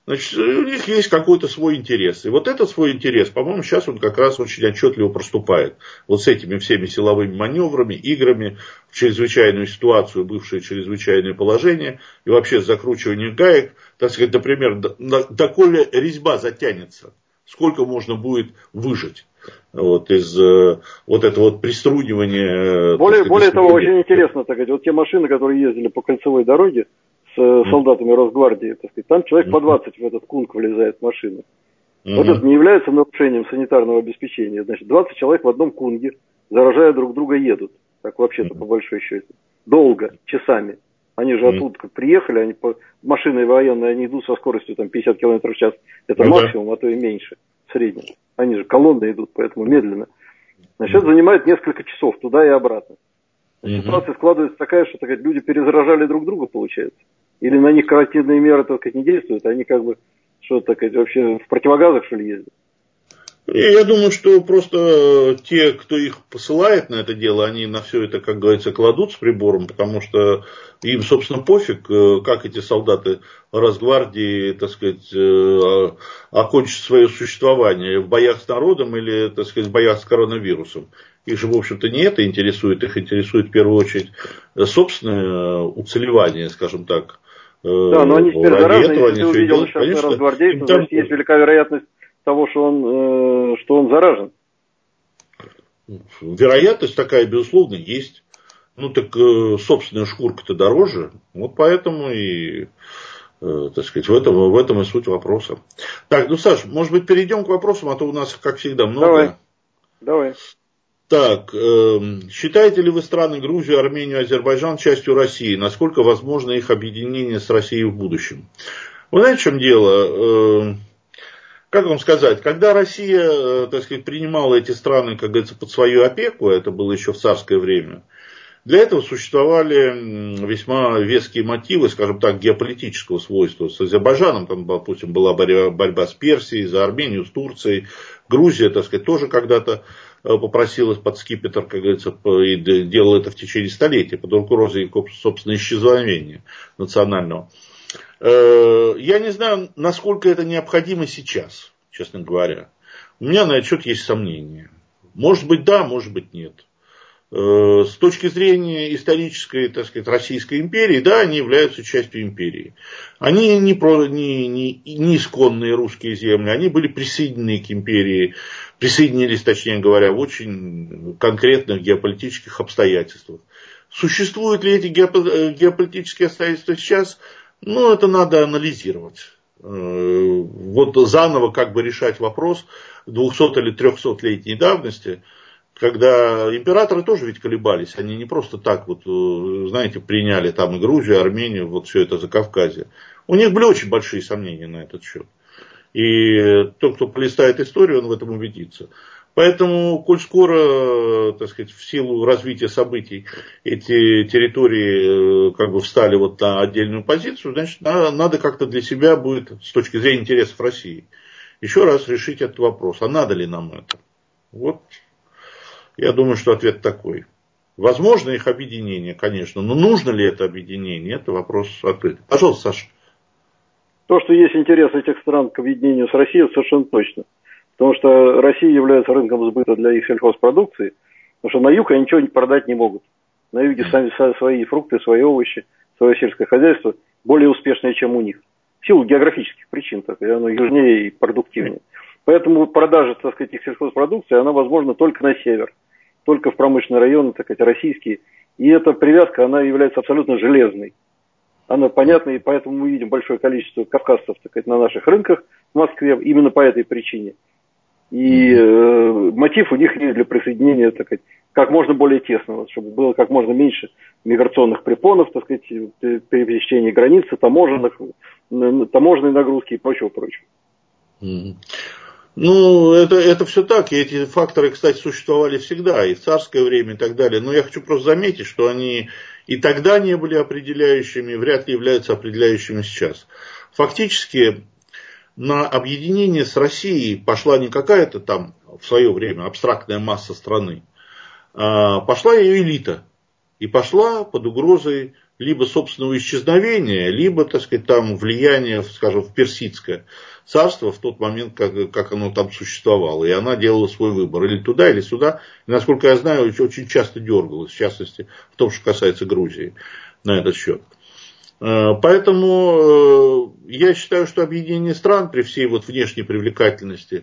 Speaker 1: Значит, у них есть какой-то свой интерес. И вот этот свой интерес, по-моему, сейчас он как раз очень отчетливо проступает. Вот с этими всеми силовыми маневрами, играми в чрезвычайную ситуацию, бывшее чрезвычайное положение, и вообще с закручиванием гаек, так сказать, например, доколе резьба затянется, сколько можно будет выжать. Вот, из вот этого вот приструнивания.
Speaker 2: Более,
Speaker 1: сказать,
Speaker 2: более того, очень интересно, так сказать, вот те машины, которые ездили по кольцевой дороге с mm. солдатами Росгвардии, так сказать, там человек mm. по двадцать в этот кунг влезает в машину. Mm-hmm. Вот это не является нарушением санитарного обеспечения. Значит, двадцать человек в одном кунге, заражая друг друга, едут. Так вообще-то, mm-hmm. по большой счете. Долго, часами. Они же mm-hmm. оттуда приехали, они по машиной военной, они идут со скоростью там, пятьдесят километров в час. Это mm-hmm. максимум, а то и меньше, в среднем. Они же колонны идут, поэтому медленно. Значит, это занимает несколько часов туда и обратно. Mm-hmm. Ситуация складывается такая, что, так сказать, люди перезаражали друг друга, получается. Или на них карантинные меры, так сказать, не действуют, они как бы, что так сказать, вообще в противогазах, что ли, ездят.
Speaker 1: И я думаю, что просто те, кто их посылает на это дело, они на все это, как говорится, кладут с прибором, потому что им, собственно, пофиг, как эти солдаты Росгвардии, так сказать, окончат свое существование в боях с народом или, так сказать, в боях с коронавирусом. Их же, в общем-то, не это интересует, их интересует в первую очередь собственное уцелевание, скажем так.
Speaker 2: Да, но они теперь заразны, если ты увидел сейчас росгвардейцев, значит, есть велика вероятность того, что он, э, что он заражен.
Speaker 1: Вероятность такая, безусловно, есть. Ну, так э, собственная шкурка-то дороже. Вот поэтому и, э, так сказать, в этом, в этом и суть вопроса. Так, ну, Саш, может быть, перейдем к вопросам, а то у нас, как всегда, много.
Speaker 2: Давай. Давай.
Speaker 1: Так, э, считаете ли вы страны Грузию, Армению, Азербайджан частью России? Насколько возможно их объединение с Россией в будущем? Вы знаете, в чем дело? Э, Как вам сказать, когда Россия, так сказать, принимала эти страны, как говорится, под свою опеку, это было еще в царское время, для этого существовали весьма веские мотивы, скажем так, геополитического свойства. С Азербайджаном, там, допустим, была борьба с Персией, за Армению, с Турцией. Грузия, так сказать, тоже когда-то попросилась под скипетр, как говорится, и делала это в течение столетий, под угрозой, собственно, исчезновения национального. Я не знаю, насколько это необходимо сейчас, честно говоря. У меня на этот счет есть сомнения. Может быть, да, может быть, нет. С точки зрения исторической, так сказать, Российской империи, да, они являются частью империи. Они не, про, не, не, не исконные русские земли, они были присоединены к империи, присоединились, точнее говоря, в очень конкретных геополитических обстоятельствах. Существуют ли эти геополитические обстоятельства сейчас? Ну, это надо анализировать. Вот заново как бы решать вопрос двухсот- или трехсотлетней давности, когда императоры тоже ведь колебались. Они не просто так вот, знаете, приняли там и Грузию, и Армению, вот все это Закавказье. У них были очень большие сомнения на этот счет. И тот, кто полистает историю, он в этом убедится. Поэтому, коль скоро, так сказать, в силу развития событий эти территории как бы встали вот на отдельную позицию, значит, надо как-то для себя будет, с точки зрения интересов России, еще раз решить этот вопрос. А надо ли нам это? Вот, я думаю, что ответ такой. Возможно их объединение, конечно, но нужно ли это объединение, это вопрос открытый. Пожалуйста, Саша.
Speaker 2: То, что есть интерес этих стран к объединению с Россией, совершенно точно. Потому что Россия является рынком сбыта для их сельхозпродукции, потому что на юг они ничего продать не могут. На юге сами свои фрукты, свои овощи, свое сельское хозяйство более успешное, чем у них. В силу географических причин, так, и оно южнее и продуктивнее. Поэтому продажа, так сказать, их сельхозпродукции, она возможна только на север, только в промышленные районы, так сказать, российские. И эта привязка, она является абсолютно железной. Она понятна, и поэтому мы видим большое количество кавказцев, так сказать, на наших рынках в Москве, именно по этой причине. И э, мотив у них есть для присоединения, так сказать, как можно более тесного, чтобы было как можно меньше миграционных препонов, так сказать, пересечения границы, таможенных, таможенной нагрузки и прочего-прочего.
Speaker 1: Mm-hmm. Ну, это, это все так, и эти факторы, кстати, существовали всегда, и в царское время, и так далее. Но я хочу просто заметить, что они и тогда не были определяющими, и вряд ли являются определяющими сейчас. Фактически, на объединение с Россией пошла не какая-то там в свое время абстрактная масса страны, а пошла ее элита. И пошла под угрозой либо собственного исчезновения, либо, так сказать, там влияния, скажем, в персидское царство в тот момент, как, как оно там существовало. И она делала свой выбор. Или туда, или сюда. И, насколько я знаю, очень часто дергалась, в частности, в том, что касается Грузии, на этот счет. Поэтому я считаю, что объединение стран при всей вот внешней привлекательности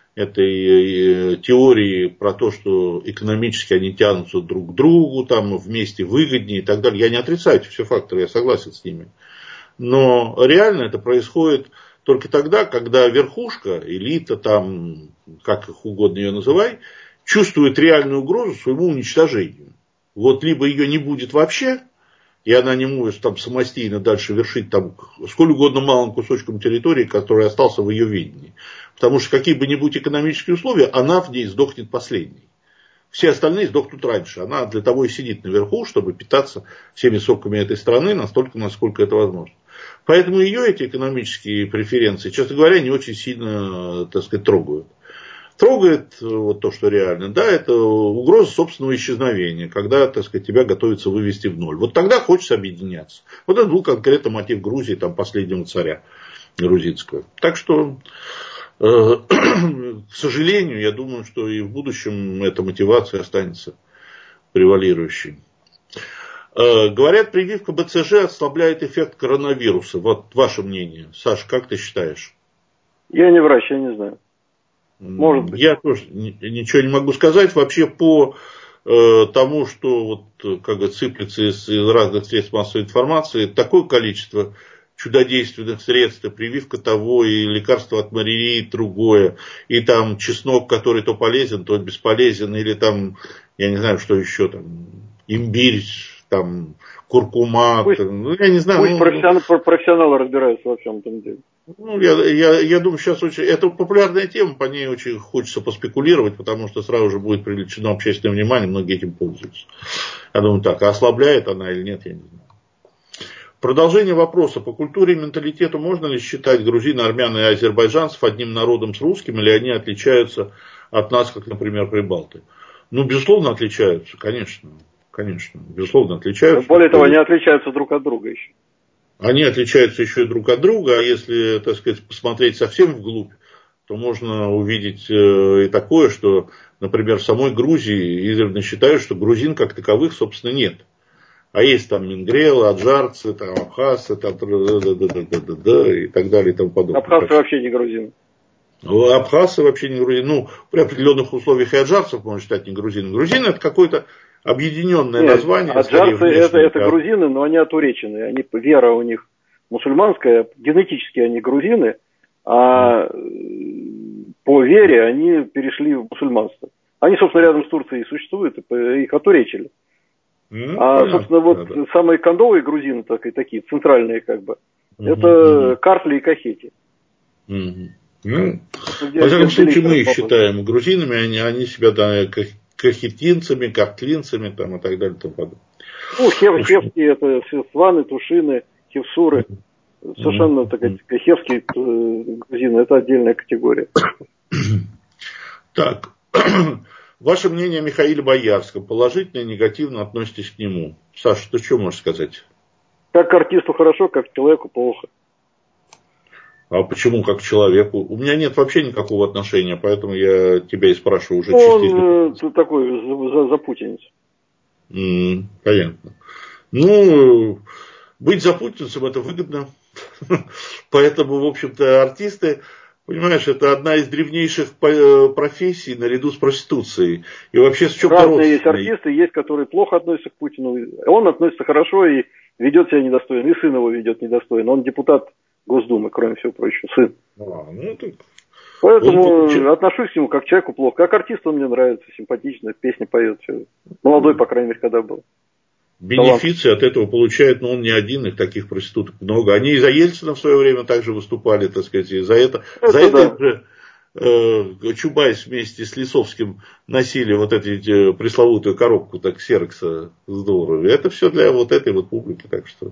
Speaker 1: этой теории про то, что экономически они тянутся друг к другу, там вместе выгоднее и так далее. Я не отрицаю эти все факторы, я согласен с ними. Но реально это происходит только тогда, когда верхушка, элита, там, как их угодно ее называй, чувствует реальную угрозу своему уничтожению. Вот либо ее не будет вообще, и она не может там самостоятельно дальше вершить там сколь угодно малым кусочком территории, который остался в ее видении. Потому что какие бы ни будь экономические условия, она в ней сдохнет последней. Все остальные сдохнут раньше. Она для того и сидит наверху, чтобы питаться всеми соками этой страны настолько, насколько это возможно. Поэтому ее эти экономические преференции, честно говоря, не очень сильно, так сказать, трогают. Трогает вот то, что реально, да, это угроза собственного исчезновения, когда, так сказать, тебя готовится вывести в ноль. Вот тогда хочется объединяться. Вот это был конкретно мотив Грузии, там, последнего царя грузинского. Так что, э, к сожалению, я думаю, что и в будущем эта мотивация останется превалирующей. Э, говорят, прививка бэ цэ жэ ослабляет эффект коронавируса. Вот ваше мнение. Саша, как ты считаешь?
Speaker 2: Я не врач, я не знаю. Может быть.
Speaker 1: Я тоже ничего не могу сказать. Вообще по э, тому, что вот, как бы, сыплется из, из разных средств массовой информации, такое количество чудодейственных средств, и прививка того, и лекарство от малярии, и другое, и там чеснок, который то полезен, то бесполезен, или там, я не знаю, что еще там, имбирь, там, куркума,
Speaker 2: пусть,
Speaker 1: ну, я не знаю.
Speaker 2: Пусть
Speaker 1: ну,
Speaker 2: профессионалы, профессионалы разбираются во всем этом деле.
Speaker 1: Ну, я, я, я думаю, сейчас очень... Это популярная тема, по ней очень хочется поспекулировать, потому что сразу же будет привлечено общественное внимание, многие этим пользуются. Я думаю, так, а ослабляет она или нет, я не знаю. Продолжение вопроса. По культуре и менталитету можно ли считать грузин, армян и азербайджанцев одним народом с русским, или они отличаются от нас, как, например, прибалты? Ну, безусловно, отличаются, конечно. Конечно, безусловно, отличаются.
Speaker 2: Более того, они отличаются друг от друга еще.
Speaker 1: Они отличаются еще и друг от друга, а если, так сказать, посмотреть совсем вглубь, то можно увидеть и такое, что, например, в самой Грузии издревле считают, что грузин как таковых, собственно, нет. А есть там мингрелы, аджарцы, там, абхазцы, там, и так далее и тому подобное.
Speaker 2: Абхазцы вообще не грузины.
Speaker 1: Абхазцы вообще не грузины. Ну, при определенных условиях и аджарцев можно считать не грузинами. Грузины это какой-то объединенное
Speaker 2: Нет,
Speaker 1: название.
Speaker 2: аджарцы это, это грузины, но они отуречены. Они, вера у них мусульманская, генетически они грузины, а по вере они перешли в мусульманство. Они, собственно, рядом с Турцией существуют, и их отуречили. Mm, а, понятно, собственно, вот да. Самые кондовые грузины, так, и такие, центральные, как бы, mm-hmm, это mm-hmm. Картли и Кахети.
Speaker 1: Mm-hmm. Ну, во всяком случае, мы их считаем грузинами, они, они себя, да, кахетинцами, картлинцами, там, и так далее, и тому подобное.
Speaker 2: Ну, хев, хевские, это сваны, тушины, хевсуры. Совершенно, mm-hmm. так сказать, хевские грузины, это отдельная категория.
Speaker 1: Так. Ваше мнение о Михаиле Боярском. Положительно и негативно относитесь к нему. Саша, ты что можешь сказать?
Speaker 2: Как к артисту хорошо, как к человеку плохо.
Speaker 1: А почему как к человеку? У меня нет вообще никакого отношения, поэтому я тебя и спрашиваю уже
Speaker 2: Он
Speaker 1: частично.
Speaker 2: Он такой запутинец.
Speaker 1: Mm, понятно. Ну, быть запутинцем это выгодно. Поэтому, в общем-то, артисты... Понимаешь, это одна из древнейших профессий наряду с проституцией. И вообще с чем бороться?
Speaker 2: Разные есть артисты, есть, которые плохо относятся к Путину. Он относится хорошо и ведет себя недостойно. И сын его ведет недостойно. Он депутат Госдумы, кроме всего прочего. Сын. А, ну, так... Поэтому он... отношусь к нему как к человеку плохо. Как артист он мне нравится, симпатично, песни поет. Все. Молодой, по крайней мере, когда был.
Speaker 1: Бенефиции от этого получает, но он не один, их таких проституток много. Они и за Ельцина в свое время также выступали, так сказать, и за это. это за да. это же э, Чубайс вместе с Лисовским носили вот эту э, пресловутую коробку так Ксерокса здорово. Это все для вот этой вот публики, так что.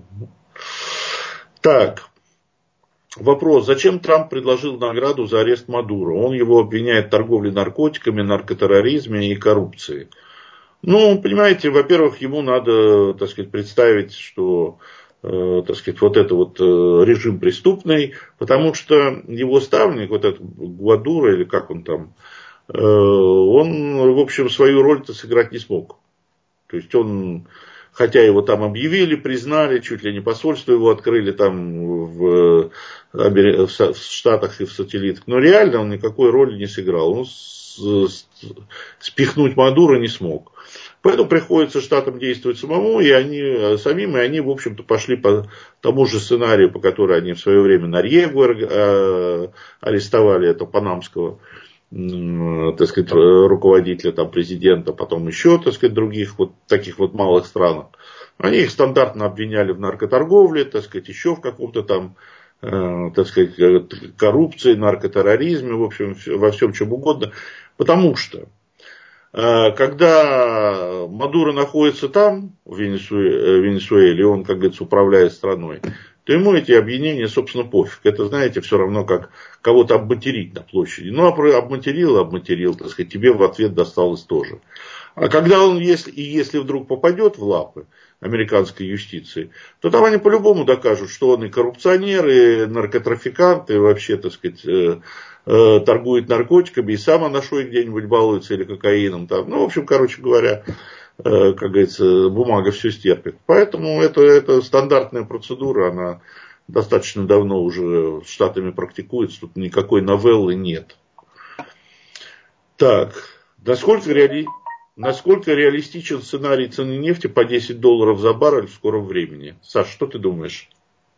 Speaker 1: Так. Вопрос. Зачем Трамп предложил награду за арест Мадуро? Он его обвиняет в торговле наркотиками, наркотерроризме и коррупции. Ну, понимаете, во-первых, ему надо, так сказать, представить, что, э, так сказать, вот это вот э, режим преступный, потому что его ставник, вот этот Гвадура, или как он там, э, он, в общем, свою роль-то сыграть не смог. То есть он, хотя его там объявили, признали, чуть ли не посольство его открыли там в, в Штатах и в сателлитах, но реально он никакой роли не сыграл. Он спихнуть Мадуро не смог. Поэтому приходится штатам действовать самому, и они, самим, и они, в общем-то, пошли по тому же сценарию, по которому они в свое время Норьегу арестовали, это панамского, так сказать, руководителя, там, президента, потом еще, так сказать, других вот таких вот малых странах. Они их стандартно обвиняли в наркоторговле, так сказать, еще в каком-то там, э, так сказать, коррупции, наркотерроризме, в общем, во всем чем угодно. Потому что когда Мадуро находится там, в Венесуэле, он, как говорится, управляет страной, то ему эти обвинения, собственно, пофиг. Это, знаете, все равно, как кого-то обматерить на площади. Ну, обматерил, обматерил, так сказать, тебе в ответ досталось тоже. А когда он, если, и если вдруг попадет в лапы американской юстиции, то там они по-любому докажут, что он и коррупционер, и наркотрафикант, и вообще, так сказать, э, э, торгует наркотиками, и сам анашой где-нибудь балуется, или кокаином. Там. Ну, в общем, короче говоря, э, как говорится, бумага все стерпит. Поэтому это, это стандартная процедура, она достаточно давно уже штатами практикуется, тут никакой новеллы нет. Так, насколько реали... Насколько реалистичен сценарий цены нефти по десять долларов за баррель в скором времени? Саш, что ты думаешь?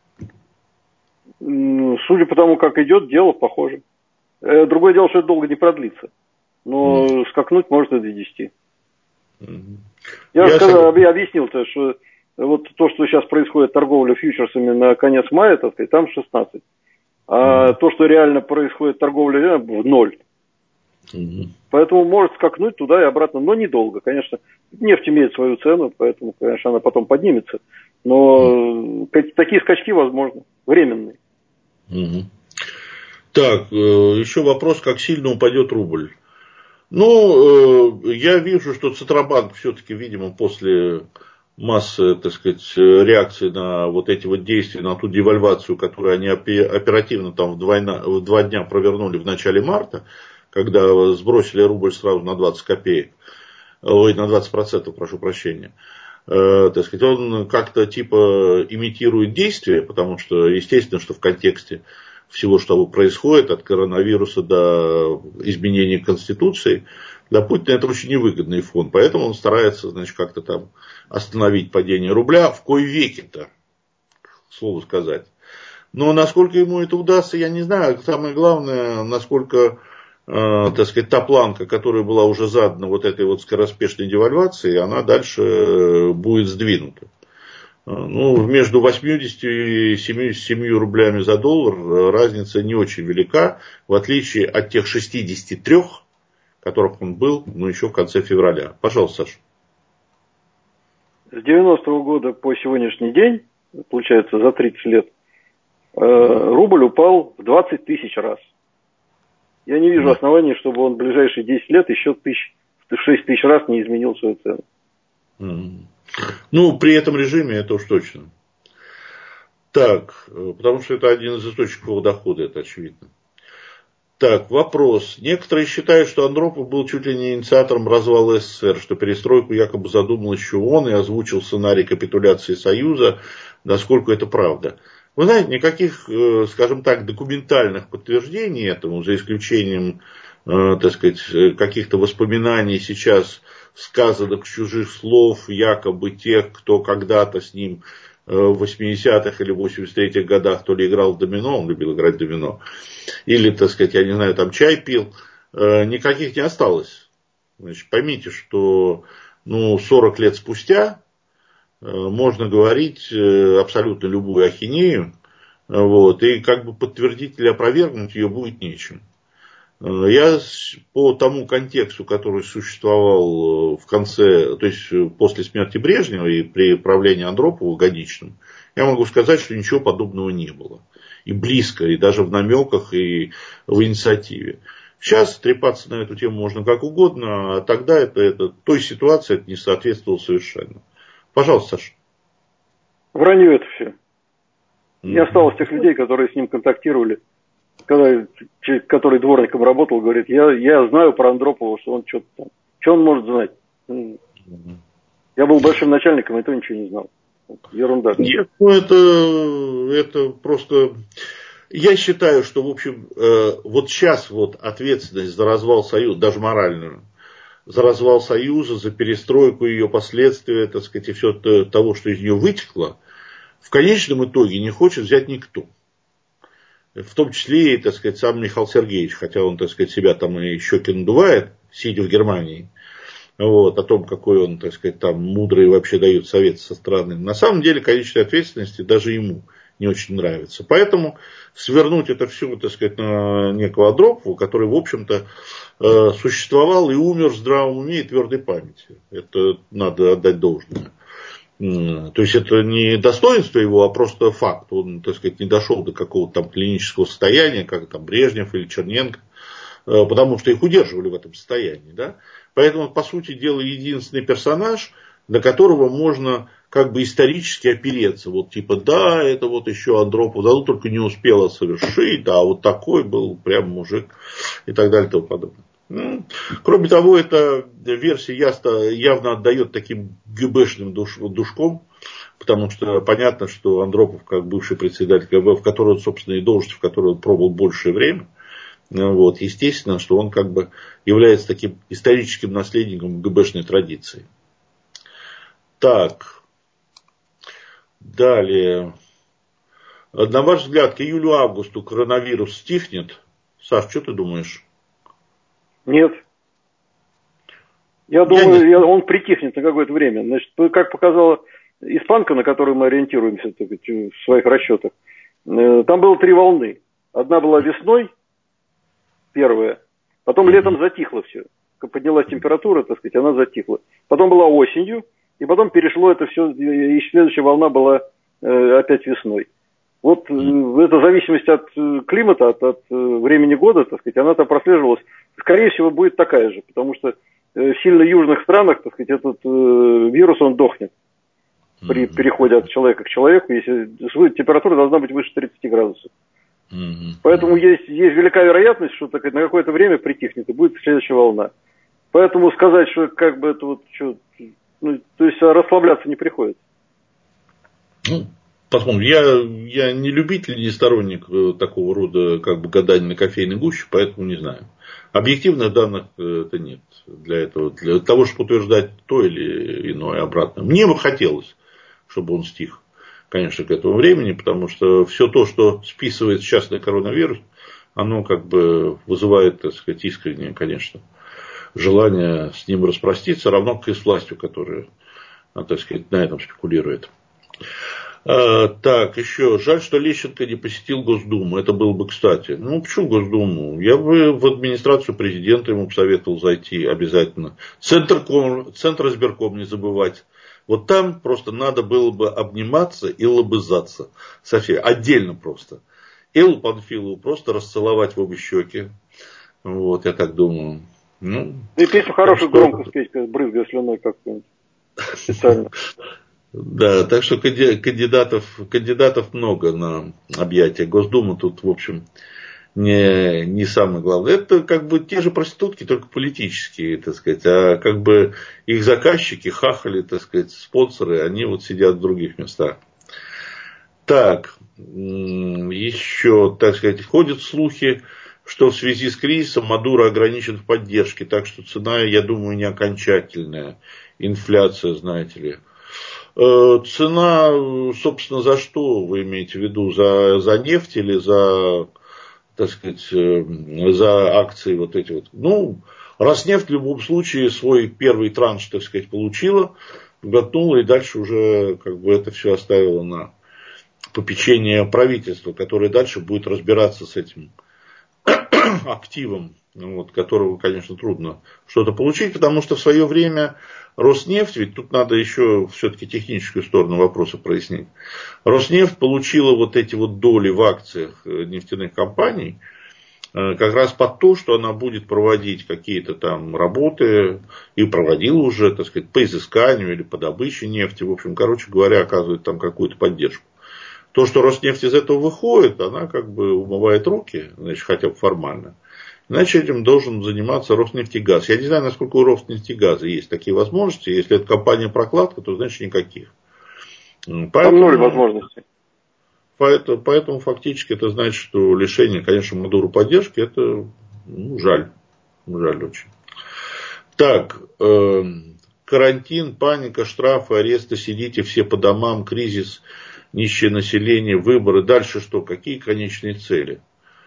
Speaker 2: Судя по тому, как идет, дело похоже. Другое дело, что это долго не продлится. Но mm. скакнуть может и до десяти. Mm. Я, Я сказал, сог... объяснил-то, что вот то, что сейчас происходит торговля фьючерсами на конец мая, так сказать, там шестнадцать. А mm. то, что реально происходит торговля, в ноль. Угу. Поэтому может скакнуть туда и обратно, но недолго, конечно. Нефть имеет свою цену, поэтому, конечно, она потом поднимется. Но угу. такие скачки возможны, временные.
Speaker 1: Угу. Так, еще вопрос, как сильно упадет рубль. Ну, я вижу, что Центробанк все-таки, видимо, после массы, так сказать, реакции на вот эти вот действия, на ту девальвацию, которую они оперативно там в два, в два дня провернули в начале марта, когда сбросили рубль сразу на двадцать копеек, ой, на двадцать процентов, прошу прощения, э, так сказать, он как-то типа имитирует действие, потому что, естественно, что в контексте всего, что происходит, от коронавируса до изменения Конституции, для Путина это очень невыгодный фон, поэтому он старается, значит, как-то там остановить падение рубля, в кои веки-то, к слову сказать. Но насколько ему это удастся, я не знаю. Самое главное, насколько, э, так сказать, та планка, которая была уже задана вот этой вот скороспешной девальвацией, она дальше будет сдвинута. Ну, между восьмидесятью и семьдесят семью рублями за доллар разница не очень велика, в отличие от тех шестидесяти трёх, которых он был, ну, еще в конце февраля. Пожалуйста, Саша.
Speaker 2: С девяностого года по сегодняшний день, получается, за тридцать лет, рубль упал в двадцать тысяч раз. Я не вижу оснований, чтобы он в ближайшие десять лет еще тысяч, шесть тысяч раз не изменил свою цену.
Speaker 1: Ну, при этом режиме это уж точно. Так, потому что это один из источников дохода, это очевидно. Так, вопрос. Некоторые считают, что Андропов был чуть ли не инициатором развала СССР, что перестройку якобы задумал еще он и озвучил сценарий капитуляции Союза. Насколько это правда? Вы знаете, никаких, скажем так, документальных подтверждений этому, за исключением, так сказать, каких-то воспоминаний сейчас, сказанных чужих слов, якобы тех, кто когда-то с ним в восьмидесятых или восемьдесят третьих годах то ли играл в домино, он любил играть в домино, или, так сказать, я не знаю, там чай пил, никаких не осталось. Значит, поймите, что ну, сорок лет спустя можно говорить абсолютно любую ахинею, вот, и как бы подтвердить или опровергнуть ее будет нечем. Я по тому контексту, который существовал в конце, то есть после смерти Брежнева и при правлении Андропова годичном, я могу сказать, что ничего подобного не было. И близко, и даже в намеках, и в инициативе. Сейчас трепаться на эту тему можно как угодно, а тогда это, это той ситуации это не соответствовало совершенно. Пожалуйста, Саша.
Speaker 2: Вранье это все. Не осталось тех людей, которые с ним контактировали. Когда, который дворником работал, говорит, я, я знаю про Андропова, что он что-то там. Что он может знать? Я был большим начальником, и то ничего не знал. Ерунда.
Speaker 1: Нет, ну это, это просто... Я считаю, что, в общем, э, вот сейчас вот ответственность за развал Союза, даже моральную, за развал Союза, за перестройку ее последствия, так сказать, и все то, того, что из нее вытекло, в конечном итоге не хочет взять никто. В том числе и, так сказать, сам Михаил Сергеевич, хотя он, так сказать, себя там и щеки надувает, сидя в Германии, вот, о том, какой он, так сказать, там мудрый вообще дает совет со стороны. На самом деле, количество ответственности даже ему не очень нравится. Поэтому свернуть это все, так сказать, на некого Андропова, который, в общем-то, существовал и умер в здравом уме и твердой памяти. Это надо отдать должное. То есть это не достоинство его, а просто факт. Он, так сказать, не дошел до какого-то там клинического состояния, как там Брежнев или Черненко, потому что их удерживали в этом состоянии. Да? Поэтому, по сути дела, единственный персонаж, на которого можно как бы исторически опереться. Вот типа, да, это вот еще Андропов, да, ну только не успела совершить, да, вот такой был прям мужик и так далее и тому подобное. Ну, кроме того, эта версия явно, явно отдает таким ГБшным душ, душком, потому что понятно, что Андропов, как бывший председатель ГБ, в которой он, собственно, и должность, в которой он пробовал большее время, вот, естественно, что он как бы является таким историческим наследником ГБшной традиции. Так, далее. На ваш взгляд, к июлю-августу коронавирус стихнет? Саш, что ты думаешь?
Speaker 2: Нет. Я думаю, я не... он притихнет на какое-то время. Значит, как показала испанка, на которую мы ориентируемся в своих расчетах, там было три волны. Одна была весной, первая, потом mm-hmm. летом затихло все. Поднялась температура, так сказать, она затихла. Потом была осенью, и потом перешло это все, и следующая волна была опять весной. Вот mm-hmm. эта зависимость от климата, от, от времени года, так сказать, она там прослеживалась. Скорее всего, будет такая же, потому что в сильно южных странах, так сказать, этот вирус, он дохнет при mm-hmm. переходе от человека к человеку, если температура должна быть выше тридцати градусов. Mm-hmm. Поэтому есть, есть велика вероятность, что так, на какое-то время притихнет и будет следующая волна. Поэтому сказать, что как бы это вот, что, ну, то есть расслабляться не приходится.
Speaker 1: Ну, посмотрим, я, я не любитель, не сторонник такого рода как бы гадания на кофейной гуще, поэтому не знаю. Объективных данных это нет для этого, для того, чтобы утверждать то или иное обратно. Мне бы хотелось, чтобы он стих, конечно, к этому времени, потому что все то, что списывает сейчас на коронавирус, оно как бы вызывает, так сказать, искреннее, конечно, желание с ним распроститься, равно как и с властью, которая, так сказать, на этом спекулирует. А, так, еще. Жаль, что Лещенко не посетил Госдуму. Это было бы кстати. Ну, почему Госдуму? Я бы в администрацию президента ему посоветовал зайти обязательно. Центрком, Центр избирком не забывать. Вот там просто надо было бы обниматься и лобызаться. София, отдельно просто. Эллу Панфилову просто расцеловать в обе щеки. Вот, я так думаю. Ну,
Speaker 2: и песню хорошую что... громко спеть, брызгая слюной как-то специально.
Speaker 1: Да, так что кандидатов, кандидатов много на объятия Госдумы. Тут, в общем, не, не самое главное. Это как бы те же проститутки, только политические, так сказать. А как бы их заказчики, хахали, так сказать, спонсоры, они вот сидят в других местах. Так, еще, так сказать, ходят слухи, что в связи с кризисом Мадуро ограничен в поддержке. Так что цена, я думаю, не окончательная. Инфляция, знаете ли. Цена, собственно, за что вы имеете в виду? За, за нефть или за, так сказать, за акции вот эти вот? Ну, Роснефть в любом случае свой первый транш, так сказать, получила, готнула и дальше уже как бы это все оставила на попечение правительства, которое дальше будет разбираться с этим активом, вот, которого, конечно, трудно что-то получить, потому что в свое время Роснефть, ведь тут надо еще все-таки техническую сторону вопроса прояснить. Роснефть получила вот эти вот доли в акциях нефтяных компаний как раз под то, что она будет проводить какие-то там работы, и проводила уже, так сказать, по изысканию или по добыче нефти. В общем, короче говоря, оказывает там какую-то поддержку. То, что Роснефть из этого выходит, она как бы умывает руки, значит, хотя бы формально. Иначе этим должен заниматься Роснефтегаз. Я не знаю, насколько у Роснефтегаза есть такие возможности. Если это компания прокладка, то значит никаких.
Speaker 2: Поэтому, там ноль возможностей.
Speaker 1: Поэтому, поэтому фактически это значит, что лишение, конечно, Мадуру поддержки, это ну, жаль. Жаль очень. Так, э, карантин, паника, штрафы, аресты, сидите все по домам, кризис, нищее население, выборы. Дальше что? Какие конечные цели?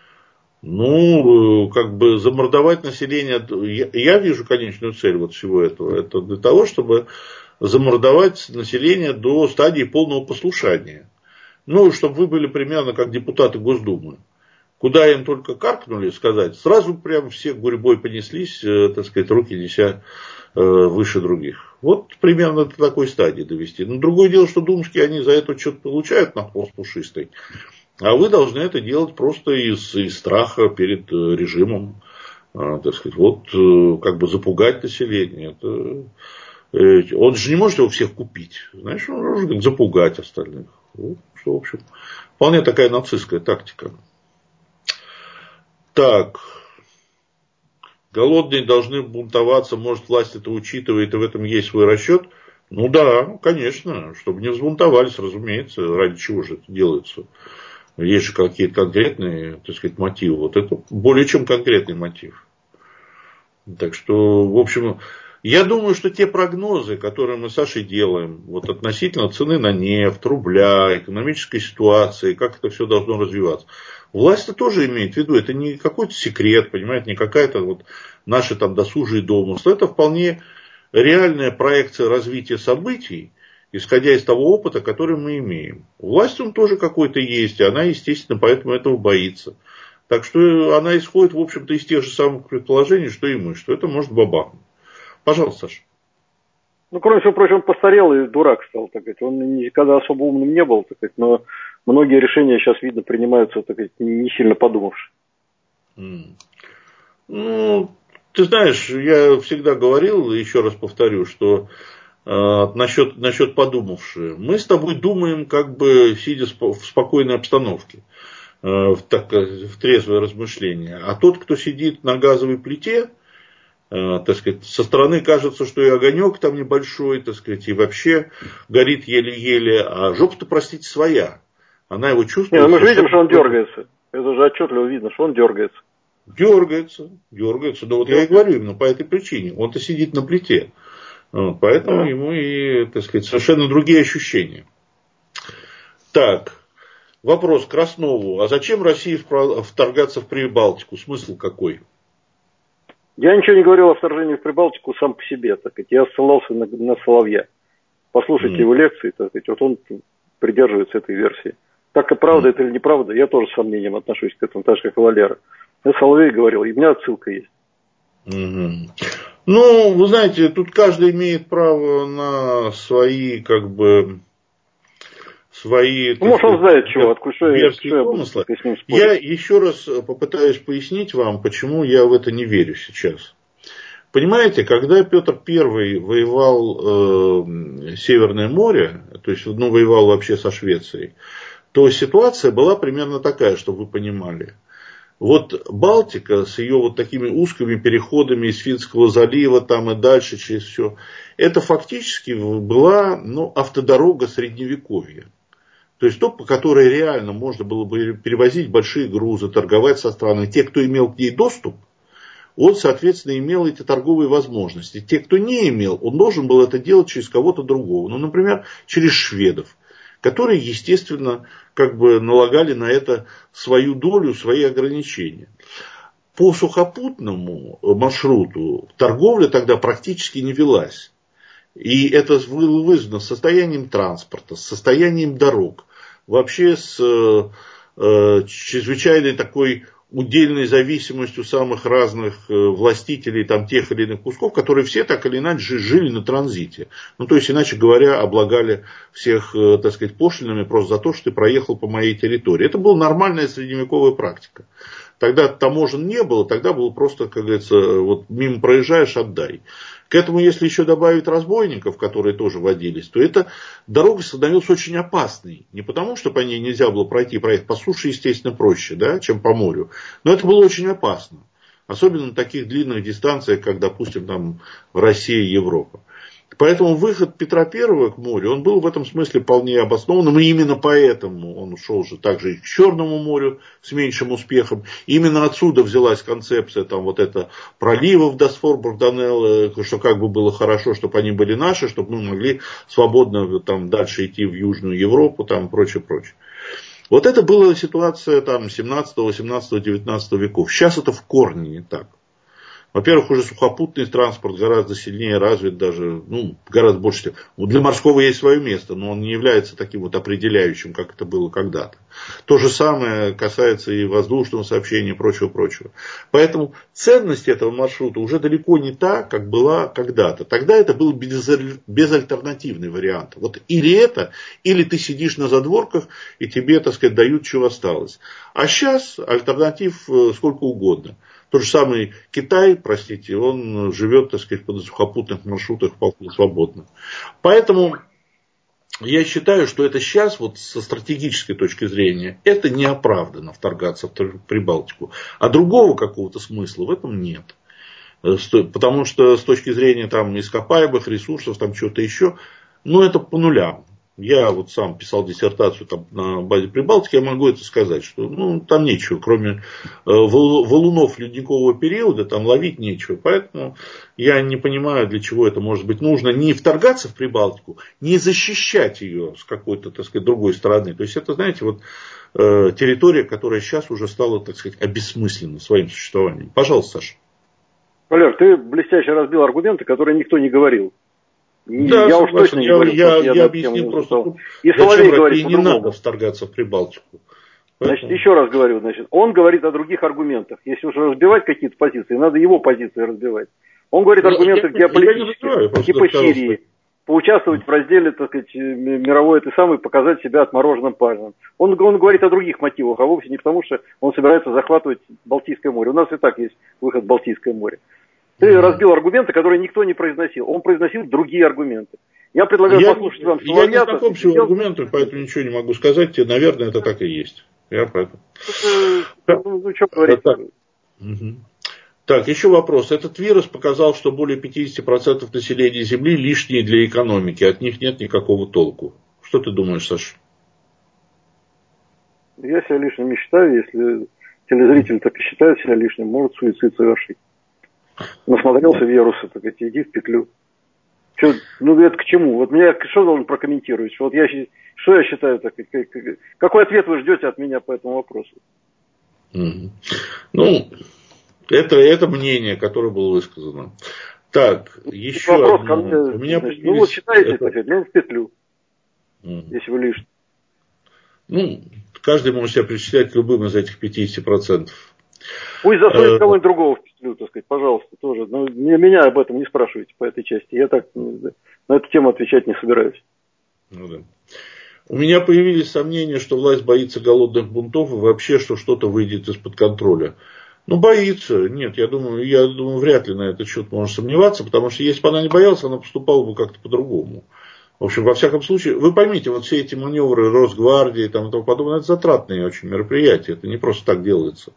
Speaker 1: Ну, как бы замордовать население. Я, я вижу конечную цель вот всего этого. Это для того, чтобы замордовать население до стадии полного послушания. Ну, чтобы вы были примерно как депутаты Госдумы. Куда им только каркнули сказать, сразу прям все гурьбой понеслись, так сказать, руки неся выше других. Вот примерно до такой стадии довести. Но другое дело, что думушки, они за это что-то получают на хвост пушистой. А вы должны это делать просто из, из страха перед режимом. Так сказать, вот как бы запугать население. Это, он же не может его всех купить. Знаешь, он может запугать остальных. Вот, что, в общем, вполне такая нацистская тактика. Так. Голодные должны бунтоваться, может, власть это учитывает, и в этом есть свой расчет. Ну да, конечно, чтобы не взбунтовались, разумеется, ради чего же это делается. Есть же какие-то конкретные, так сказать, мотивы. Вот это более чем конкретный мотив. Так что, в общем, я думаю, что те прогнозы, которые мы с Сашей делаем, вот относительно цены на нефть, рубля, экономической ситуации, как это все должно развиваться, власть-то тоже имеет в виду, это не какой-то секрет, понимаете, не какая-то вот наши там досужие домыслы, это вполне реальная проекция развития событий, исходя из того опыта, который мы имеем. Власть он тоже какой-то есть, и она, естественно, поэтому этого боится. Так что она исходит, в общем-то, из тех же самых предположений, что и мы, что это может бабахнуть. Пожалуйста, Саша.
Speaker 2: Ну, кроме всего прочего, он постарел и дурак стал, так сказать. Он никогда особо умным не был, так сказать, но многие решения сейчас, видно, принимаются, так сказать, не сильно подумавши.
Speaker 1: Mm. Ну, ты знаешь, я всегда говорил, еще раз повторю, что э, насчет, насчет подумавши. Мы с тобой думаем, как бы сидя в спокойной обстановке, э, в, так, в трезвое размышление. А тот, кто сидит на газовой плите, так сказать, со стороны кажется, что и огонек там небольшой, так сказать, и вообще горит еле-еле, а жопа-то, простите, своя. Она его чувствует.
Speaker 2: Нет, мы же видим, что он дергается. Это же отчетливо видно, что он дергается.
Speaker 1: Дергается, дергается. Но вот я и говорю именно по этой причине. Он-то сидит на плите. Вот, поэтому да. Ему и, так сказать, совершенно другие ощущения. Так, вопрос к Краснову. А зачем России вторгаться в Прибалтику? Смысл какой?
Speaker 2: Я ничего не говорил о вторжении в Прибалтику сам по себе, так сказать. Я ссылался на, на Соловья. Послушайте mm. его лекции, так сказать. Вот он придерживается этой версии. Так и правда mm. это или неправда, я тоже с сомнением отношусь к этому, так же, как и Валера. Я Соловей говорил, и у меня отсылка есть.
Speaker 1: Mm-hmm. Ну, вы знаете, тут каждый имеет право на свои, как бы, свои...
Speaker 2: Ну, может, он знает чего, откуда
Speaker 1: я буду с ним спорить. Я еще раз попытаюсь пояснить вам, почему я в это не верю сейчас. Понимаете, когда Петр Первый воевал э, Северное море, то есть, ну, воевал вообще со Швецией, то ситуация была примерно такая, чтобы вы понимали. Вот Балтика с ее вот такими узкими переходами из Финского залива там и дальше через все, это фактически была, ну, автодорога Средневековья. То есть то, по которой реально можно было бы перевозить большие грузы, торговать со странами. Те, кто имел к ней доступ, он, соответственно, имел эти торговые возможности. Те, кто не имел, он должен был это делать через кого-то другого. Ну, например, через шведов, которые, естественно, как бы налагали на это свою долю, свои ограничения. По сухопутному маршруту торговля тогда практически не велась. И это было вызвано состоянием транспорта, с состоянием дорог, вообще с э, чрезвычайной такой удельной зависимостью самых разных властителей там, тех или иных кусков, которые все так или иначе жили на транзите. Ну, то есть, иначе говоря, облагали всех, так сказать, пошлинами просто за то, что ты проехал по моей территории. Это была нормальная средневековая практика. Тогда таможен не было, тогда было просто, как говорится, вот мимо проезжаешь, отдай. К этому, если еще добавить разбойников, которые тоже водились, то эта дорога становилась очень опасной. Не потому, что по ней нельзя было пройти, проехать по суше, естественно, проще, да, чем по морю. Но это было очень опасно. Особенно на таких длинных дистанциях, как, допустим, там, в России и Европа. Поэтому выход Петра Первого к морю, он был в этом смысле вполне обоснованным. И именно поэтому он ушел же также и к Черному морю с меньшим успехом. Именно отсюда взялась концепция там, вот это проливов Босфор, Дарданелл, что как бы было хорошо, чтобы они были наши, чтобы мы могли свободно там, дальше идти в Южную Европу, там, прочее, прочее. Вот это была ситуация там, семнадцатого, восемнадцатого, девятнадцатого веков. Сейчас это в корне не так. Во-первых, уже сухопутный транспорт гораздо сильнее развит, даже, ну, гораздо больше. Для морского есть свое место, но он не является таким вот определяющим, как это было когда-то. То же самое касается и воздушного сообщения и прочего-прочего. Поэтому ценность этого маршрута уже далеко не та, как была когда-то. Тогда это был безальтернативный вариант. Вот или это, или ты сидишь на задворках, и тебе, так сказать, дают, что осталось. А сейчас альтернатив сколько угодно. Тот же самый Китай, простите, он живет, так сказать, по сухопутных маршрутах вполне свободно. Поэтому я считаю, что это сейчас, вот со стратегической точки зрения, это неоправданно вторгаться в Прибалтику. А другого какого-то смысла в этом нет. Потому что с точки зрения там, ископаемых ресурсов, там чего-то еще, ну это по нулям. Я вот сам писал диссертацию там, на базе Прибалтики, я могу это сказать, что ну, там нечего, кроме э, валунов ледникового периода, там ловить нечего. Поэтому я не понимаю, для чего это может быть нужно. Не вторгаться в Прибалтику, не защищать ее с какой-то, так сказать, другой стороны. То есть это, знаете, вот э, территория, которая сейчас уже стала, так сказать, обессмысленна своим существованием. Пожалуйста, Саша.
Speaker 2: Валер, ты блестяще разбил аргументы, которые никто не говорил.
Speaker 1: Да,
Speaker 2: я уж точно не
Speaker 1: я,
Speaker 2: говорил.
Speaker 1: Я,
Speaker 2: я,
Speaker 1: я объяснил просто,
Speaker 2: и Соловей говорит
Speaker 1: не надо вторгаться в Прибалтику.
Speaker 2: Поэтому... Значит, еще раз говорю, значит, он говорит о других аргументах. Если уж разбивать какие-то позиции, надо его позиции разбивать. Он говорит о аргументах геополитических, типа Сирии, поучаствовать в разделе, так сказать, мировой этой самой, показать себя отмороженным парнем. Он, он говорит о других мотивах, а вовсе не потому, что он собирается захватывать Балтийское море. У нас и так есть выход в Балтийское море. Ты mm-hmm. разбил аргументы, которые никто не произносил. Он произносил другие аргументы. Я предлагаю я, послушать вам
Speaker 1: Соловья. Я не знаком с его аргументами, поэтому ничего не могу сказать. Наверное, это так и есть. Я поэтому...
Speaker 2: Это, ну, ну, что говорить?
Speaker 1: Так. Угу. Так, еще вопрос. Этот вирус показал, что более пятьдесят процентов населения Земли лишние для экономики. От них нет никакого толку. Что ты думаешь, Саша?
Speaker 2: Я себя лишним не считаю. Если телезритель так и считает себя лишним, может суицид совершить. Насмотрелся вируса, так сказать, иди в петлю. Что, ну это к чему? Вот меня что должен прокомментировать? Вот я, что я считаю, так, как, какой ответ вы ждете от меня по этому вопросу?
Speaker 1: Mm-hmm. Ну, это, это мнение, которое было высказано. Так, еще
Speaker 2: вопрос
Speaker 1: одно.
Speaker 2: Ко мне,
Speaker 1: У меня
Speaker 2: значит, ну вот считаете, это... так сказать, ну в петлю,
Speaker 1: mm-hmm.
Speaker 2: если вы лишний.
Speaker 1: Ну, каждый может себя причислять к любым из этих пятьдесят процентов.
Speaker 2: Пусть засунет кого-нибудь другого в петлю, так сказать, пожалуйста, тоже. Но меня об этом не спрашивайте по этой части. Я так на эту тему отвечать не собираюсь.
Speaker 1: Ну да. У меня появились сомнения, что власть боится голодных бунтов и вообще, что что-то выйдет из-под контроля. Ну, боится. Нет, я думаю, я думаю, вряд ли на этот счет можно сомневаться, потому что если бы она не боялась, она поступала бы как-то по-другому. В общем, во всяком случае, вы поймите, вот все эти маневры Росгвардии там, и тому подобное, это затратные очень мероприятия. Это не просто так делается.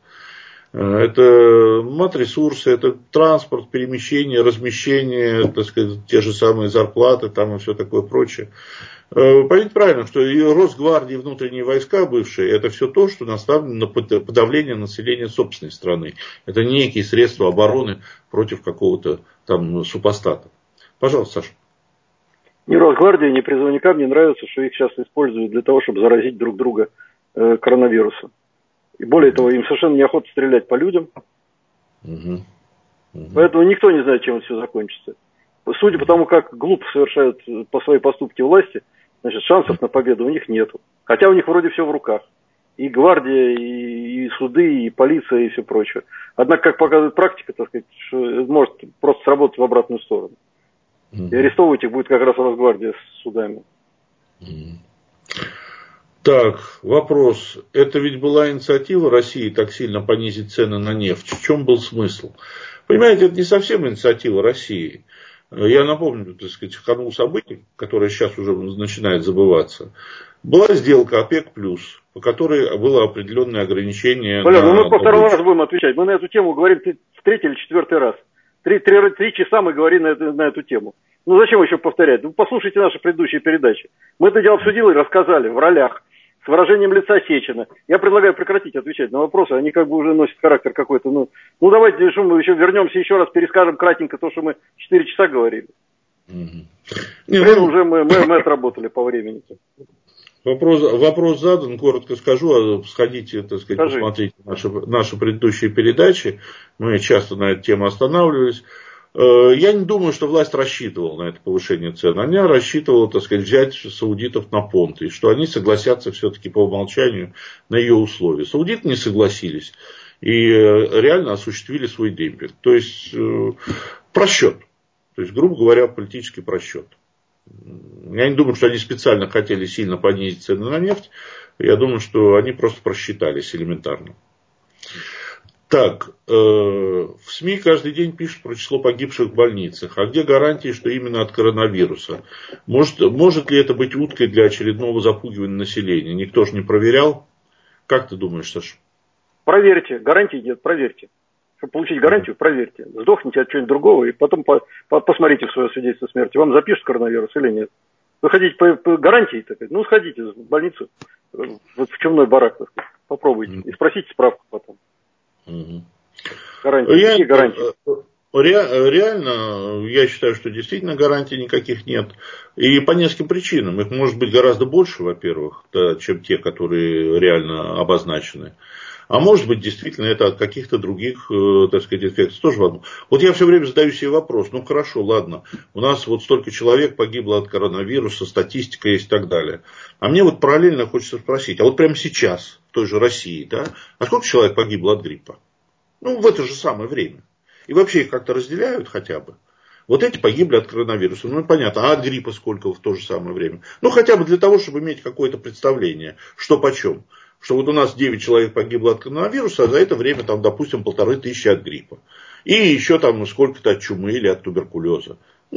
Speaker 1: Это матресурсы, это транспорт, перемещение, размещение, так сказать, те же самые зарплаты там и все такое прочее. Поймите правильно, что и Росгвардия, и внутренние войска бывшие, это все то, что наставлено на подавление населения собственной страны. Это не некие средства обороны против какого-то там супостата. Пожалуйста, Саша.
Speaker 2: Ни Росгвардия, ни призывникам не нравится, что их сейчас используют для того, чтобы заразить друг друга э, коронавирусом. И более того, им совершенно неохота стрелять по людям.
Speaker 1: Угу. Угу.
Speaker 2: Поэтому никто не знает, чем это все закончится. Судя по тому, как глупо совершают по своей поступке власти, значит, шансов на победу у них нету. Хотя у них вроде все в руках. И гвардия, и, и суды, и полиция, и все прочее. Однако, как показывает практика, так сказать, что может просто сработать в обратную сторону. Угу. И арестовывать их будет как раз Росгвардия с судами.
Speaker 1: Угу. Так, вопрос. Это ведь была инициатива России так сильно понизить цены на нефть. В чем был смысл? Понимаете, это не совсем инициатива России. Я напомню, так сказать, канву событий, которая сейчас уже начинает забываться. Была сделка ОПЕК+, по которой было определенное ограничение.
Speaker 2: Валер, на... ну мы по второй раз будем отвечать. Мы на эту тему говорим в третий или четвертый раз. Три, три, три часа мы говорим на эту, на эту тему. Ну зачем еще повторять? Ну послушайте наши предыдущие передачи. Мы это дело обсудили и рассказали в ролях. С выражением лица Сечина. Я предлагаю прекратить отвечать на вопросы. Они как бы уже носят характер какой-то. Ну, ну давайте что мы еще вернемся, еще раз перескажем кратенько то, что мы четыре часа говорили. Угу. Время ну... уже мы, мы, мы отработали по времени.
Speaker 1: Вопрос, вопрос задан, коротко скажу, а сходите, так сказать, Скажи. посмотрите наши, наши предыдущие передачи. Мы часто на эту тему останавливались. Я не думаю, что власть рассчитывала на это повышение цен. Она рассчитывала, так сказать, взять саудитов на понт. И что они согласятся все-таки по умолчанию на ее условия. Саудиты не согласились. И реально осуществили свой демпинг. То есть, просчет. То есть, грубо говоря, политический просчет. Я не думаю, что они специально хотели сильно понизить цены на нефть. Я думаю, что они просто просчитались элементарно. Так, э, в СМИ каждый день пишут про число погибших в больницах. А где гарантии, что именно от коронавируса? Может, может ли это быть уткой для очередного запугивания населения? Никто же не проверял. Как ты думаешь, Саша?
Speaker 2: Проверьте. Гарантии нет, проверьте. Чтобы получить гарантию, проверьте. Сдохните от чего-нибудь другого и потом по, по, посмотрите в свое свидетельство смерти. Вам запишут коронавирус или нет? Вы хотите по, по гарантии? Так сказать? Ну, сходите в больницу, вот в чумной барак, так сказать. Попробуйте. И спросите справку потом. Угу. Гарантии.
Speaker 1: Я,
Speaker 2: Какие гарантии?
Speaker 1: Ре, реально, я считаю, что действительно гарантий никаких нет. И по нескольким причинам. Их может быть гораздо больше, во-первых, да, чем те, которые реально обозначены. А может быть, действительно, это от каких-то других, э, так сказать, инфекций тоже возможно. Вот я все время задаю себе вопрос. Ну, хорошо, ладно. У нас вот столько человек погибло от коронавируса, статистика есть и так далее. А мне вот параллельно хочется спросить. А вот прямо сейчас, в той же России, да, а сколько человек погибло от гриппа? Ну, в это же самое время. И вообще их как-то разделяют хотя бы. Вот эти погибли от коронавируса. Ну, понятно. А от гриппа сколько в то же самое время? Ну, хотя бы для того, чтобы иметь какое-то представление, что почем. Что вот у нас девять человек погибло от коронавируса, а за это время, там, допустим, полторы тысячи от гриппа. И еще там сколько-то от чумы или от туберкулеза.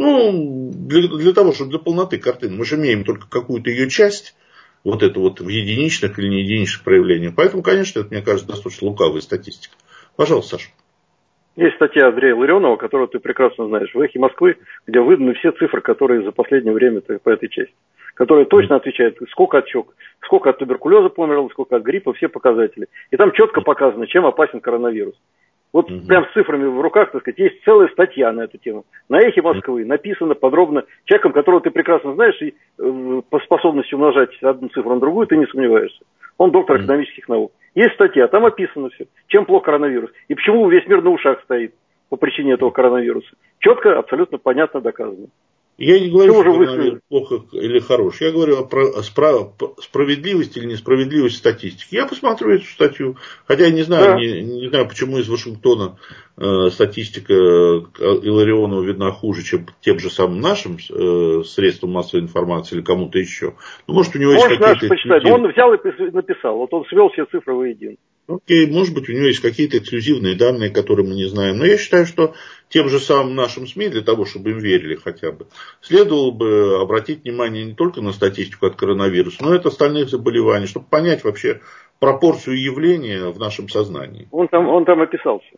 Speaker 1: Ну, для, для того, чтобы для полноты картины. Мы же имеем только какую-то ее часть, вот это вот в единичных или не единичных проявлениях. Поэтому, конечно, это, мне кажется, достаточно лукавая статистика. Пожалуйста, Саша.
Speaker 2: Есть статья Андрея Ларионова, которую ты прекрасно знаешь, в «Эхе Москвы», где выданы все цифры, которые за последнее время по этой части. Которые точно отвечают, сколько от щек, сколько от туберкулеза померло, сколько от гриппа, все показатели. И там четко показано, чем опасен коронавирус. Вот угу. прям с цифрами в руках, так сказать, есть целая статья на эту тему. На «Эхе Москвы» написано подробно, человеком, которого ты прекрасно знаешь, и э, по способности умножать одну цифру на другую, ты не сомневаешься. Он доктор экономических наук. Есть статья, там описано все, чем плох коронавирус. И почему весь мир на ушах стоит по причине этого коронавируса. Четко, абсолютно понятно доказано.
Speaker 1: Я не говорю, что коронавирус плохо или хорош. Я говорю о справедливости или несправедливости статистики. Я посмотрю эту статью. Хотя я не знаю, да. не, не знаю, почему из Вашингтона э, статистика Илларионова видна хуже, чем тем же самым нашим э, средством массовой информации или кому-то еще. Ну, может, у него
Speaker 2: Можешь
Speaker 1: есть какие-то...
Speaker 2: почитать. Он взял и написал. Вот он свел все цифры воедино.
Speaker 1: Окей, может быть, у него есть какие-то эксклюзивные данные, которые мы не знаем. Но я считаю, что тем же самым нашим СМИ, для того, чтобы им верили хотя бы, следовало бы обратить внимание не только на статистику от коронавируса, но и от остальных заболеваний, чтобы понять вообще пропорцию явления в нашем сознании.
Speaker 2: Он там, он там описался.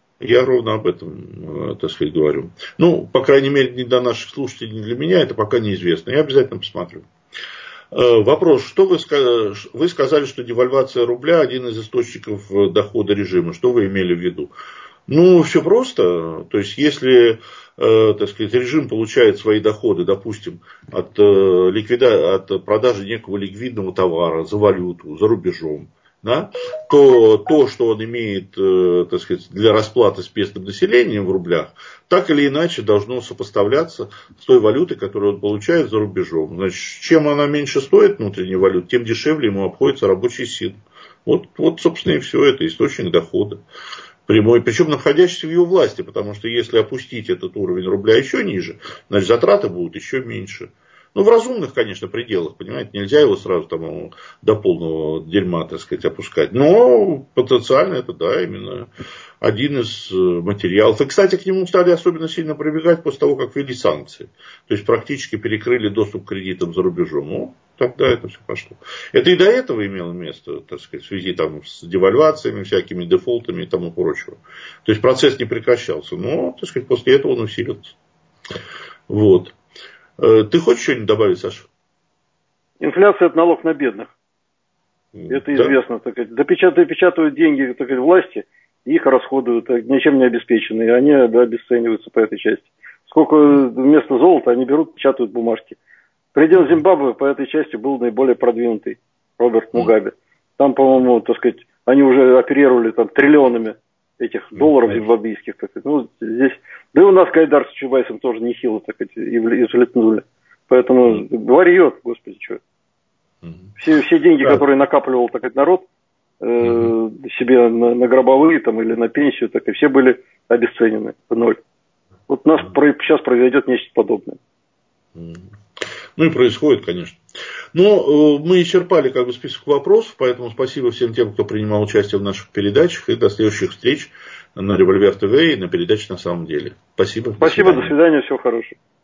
Speaker 1: Я ровно об этом, так сказать, говорю. Ну, по крайней мере, не для наших слушателей, не для меня, это пока неизвестно. Я обязательно посмотрю. Вопрос, что вы сказали, вы сказали, что девальвация рубля один из источников дохода режима. Что вы имели в виду? Ну, все просто. То есть, если, так сказать, режим получает свои доходы, допустим, от, ликвида... от продажи некого ликвидного товара за валюту, за рубежом, да, то то, что он имеет, так сказать, для расплаты с местным населением в рублях, так или иначе должно сопоставляться с той валютой, которую он получает за рубежом. Значит, чем она меньше стоит, внутренняя валюта, тем дешевле ему обходится рабочая сила. Вот, вот, собственно, и все это, источник дохода. Прямой, причем находящийся в его власти, потому что если опустить этот уровень рубля еще ниже, значит, затраты будут еще меньше. Ну, в разумных, конечно, пределах, понимаете, нельзя его сразу там до полного дерьма, так сказать, опускать. Но потенциально это, да, именно один из материалов. И, кстати, к нему стали особенно сильно прибегать после того, как ввели санкции. То есть, практически перекрыли доступ к кредитам за рубежом. Ну, тогда это все пошло. Это и до этого имело место, так сказать, в связи там, с девальвациями, всякими дефолтами и тому прочего. То есть, процесс не прекращался. Но, так сказать, после этого он усилился. Вот. Ты хочешь что-нибудь добавить, Саша?
Speaker 2: Инфляция – это налог на бедных. Это
Speaker 1: да?
Speaker 2: известно. Так сказать. Допечатывают, допечатывают деньги, так сказать, власти, и их расходуют, ничем не обеспеченные. И они, да, обесцениваются по этой части. Сколько вместо золота они берут, печатают бумажки. Предел Зимбабве по этой части был наиболее продвинутый. Роберт Мугабе. Там, по-моему, так сказать, они уже оперировали там триллионами этих долларов зимбабвийских. Так сказать. Ну, здесь... Да и у нас Гайдар с Чубайсом тоже нехило, так сказать, извлетнули. Поэтому варьет, господи, что. Все, все деньги, да. которые накапливал, так сказать, народ э, угу. себе на, на гробовые там, или на пенсию, так и все были обесценены в ноль. Вот у нас угу. про, сейчас произойдет нечто подобное.
Speaker 1: Угу. Ну и происходит, конечно. Но э, мы исчерпали как бы список вопросов, поэтому спасибо всем тем, кто принимал участие в наших передачах, и до следующих встреч на Револьвер ТВ и на передаче «На самом деле». Спасибо.
Speaker 2: Спасибо, до свидания, до свидания, всего хорошего.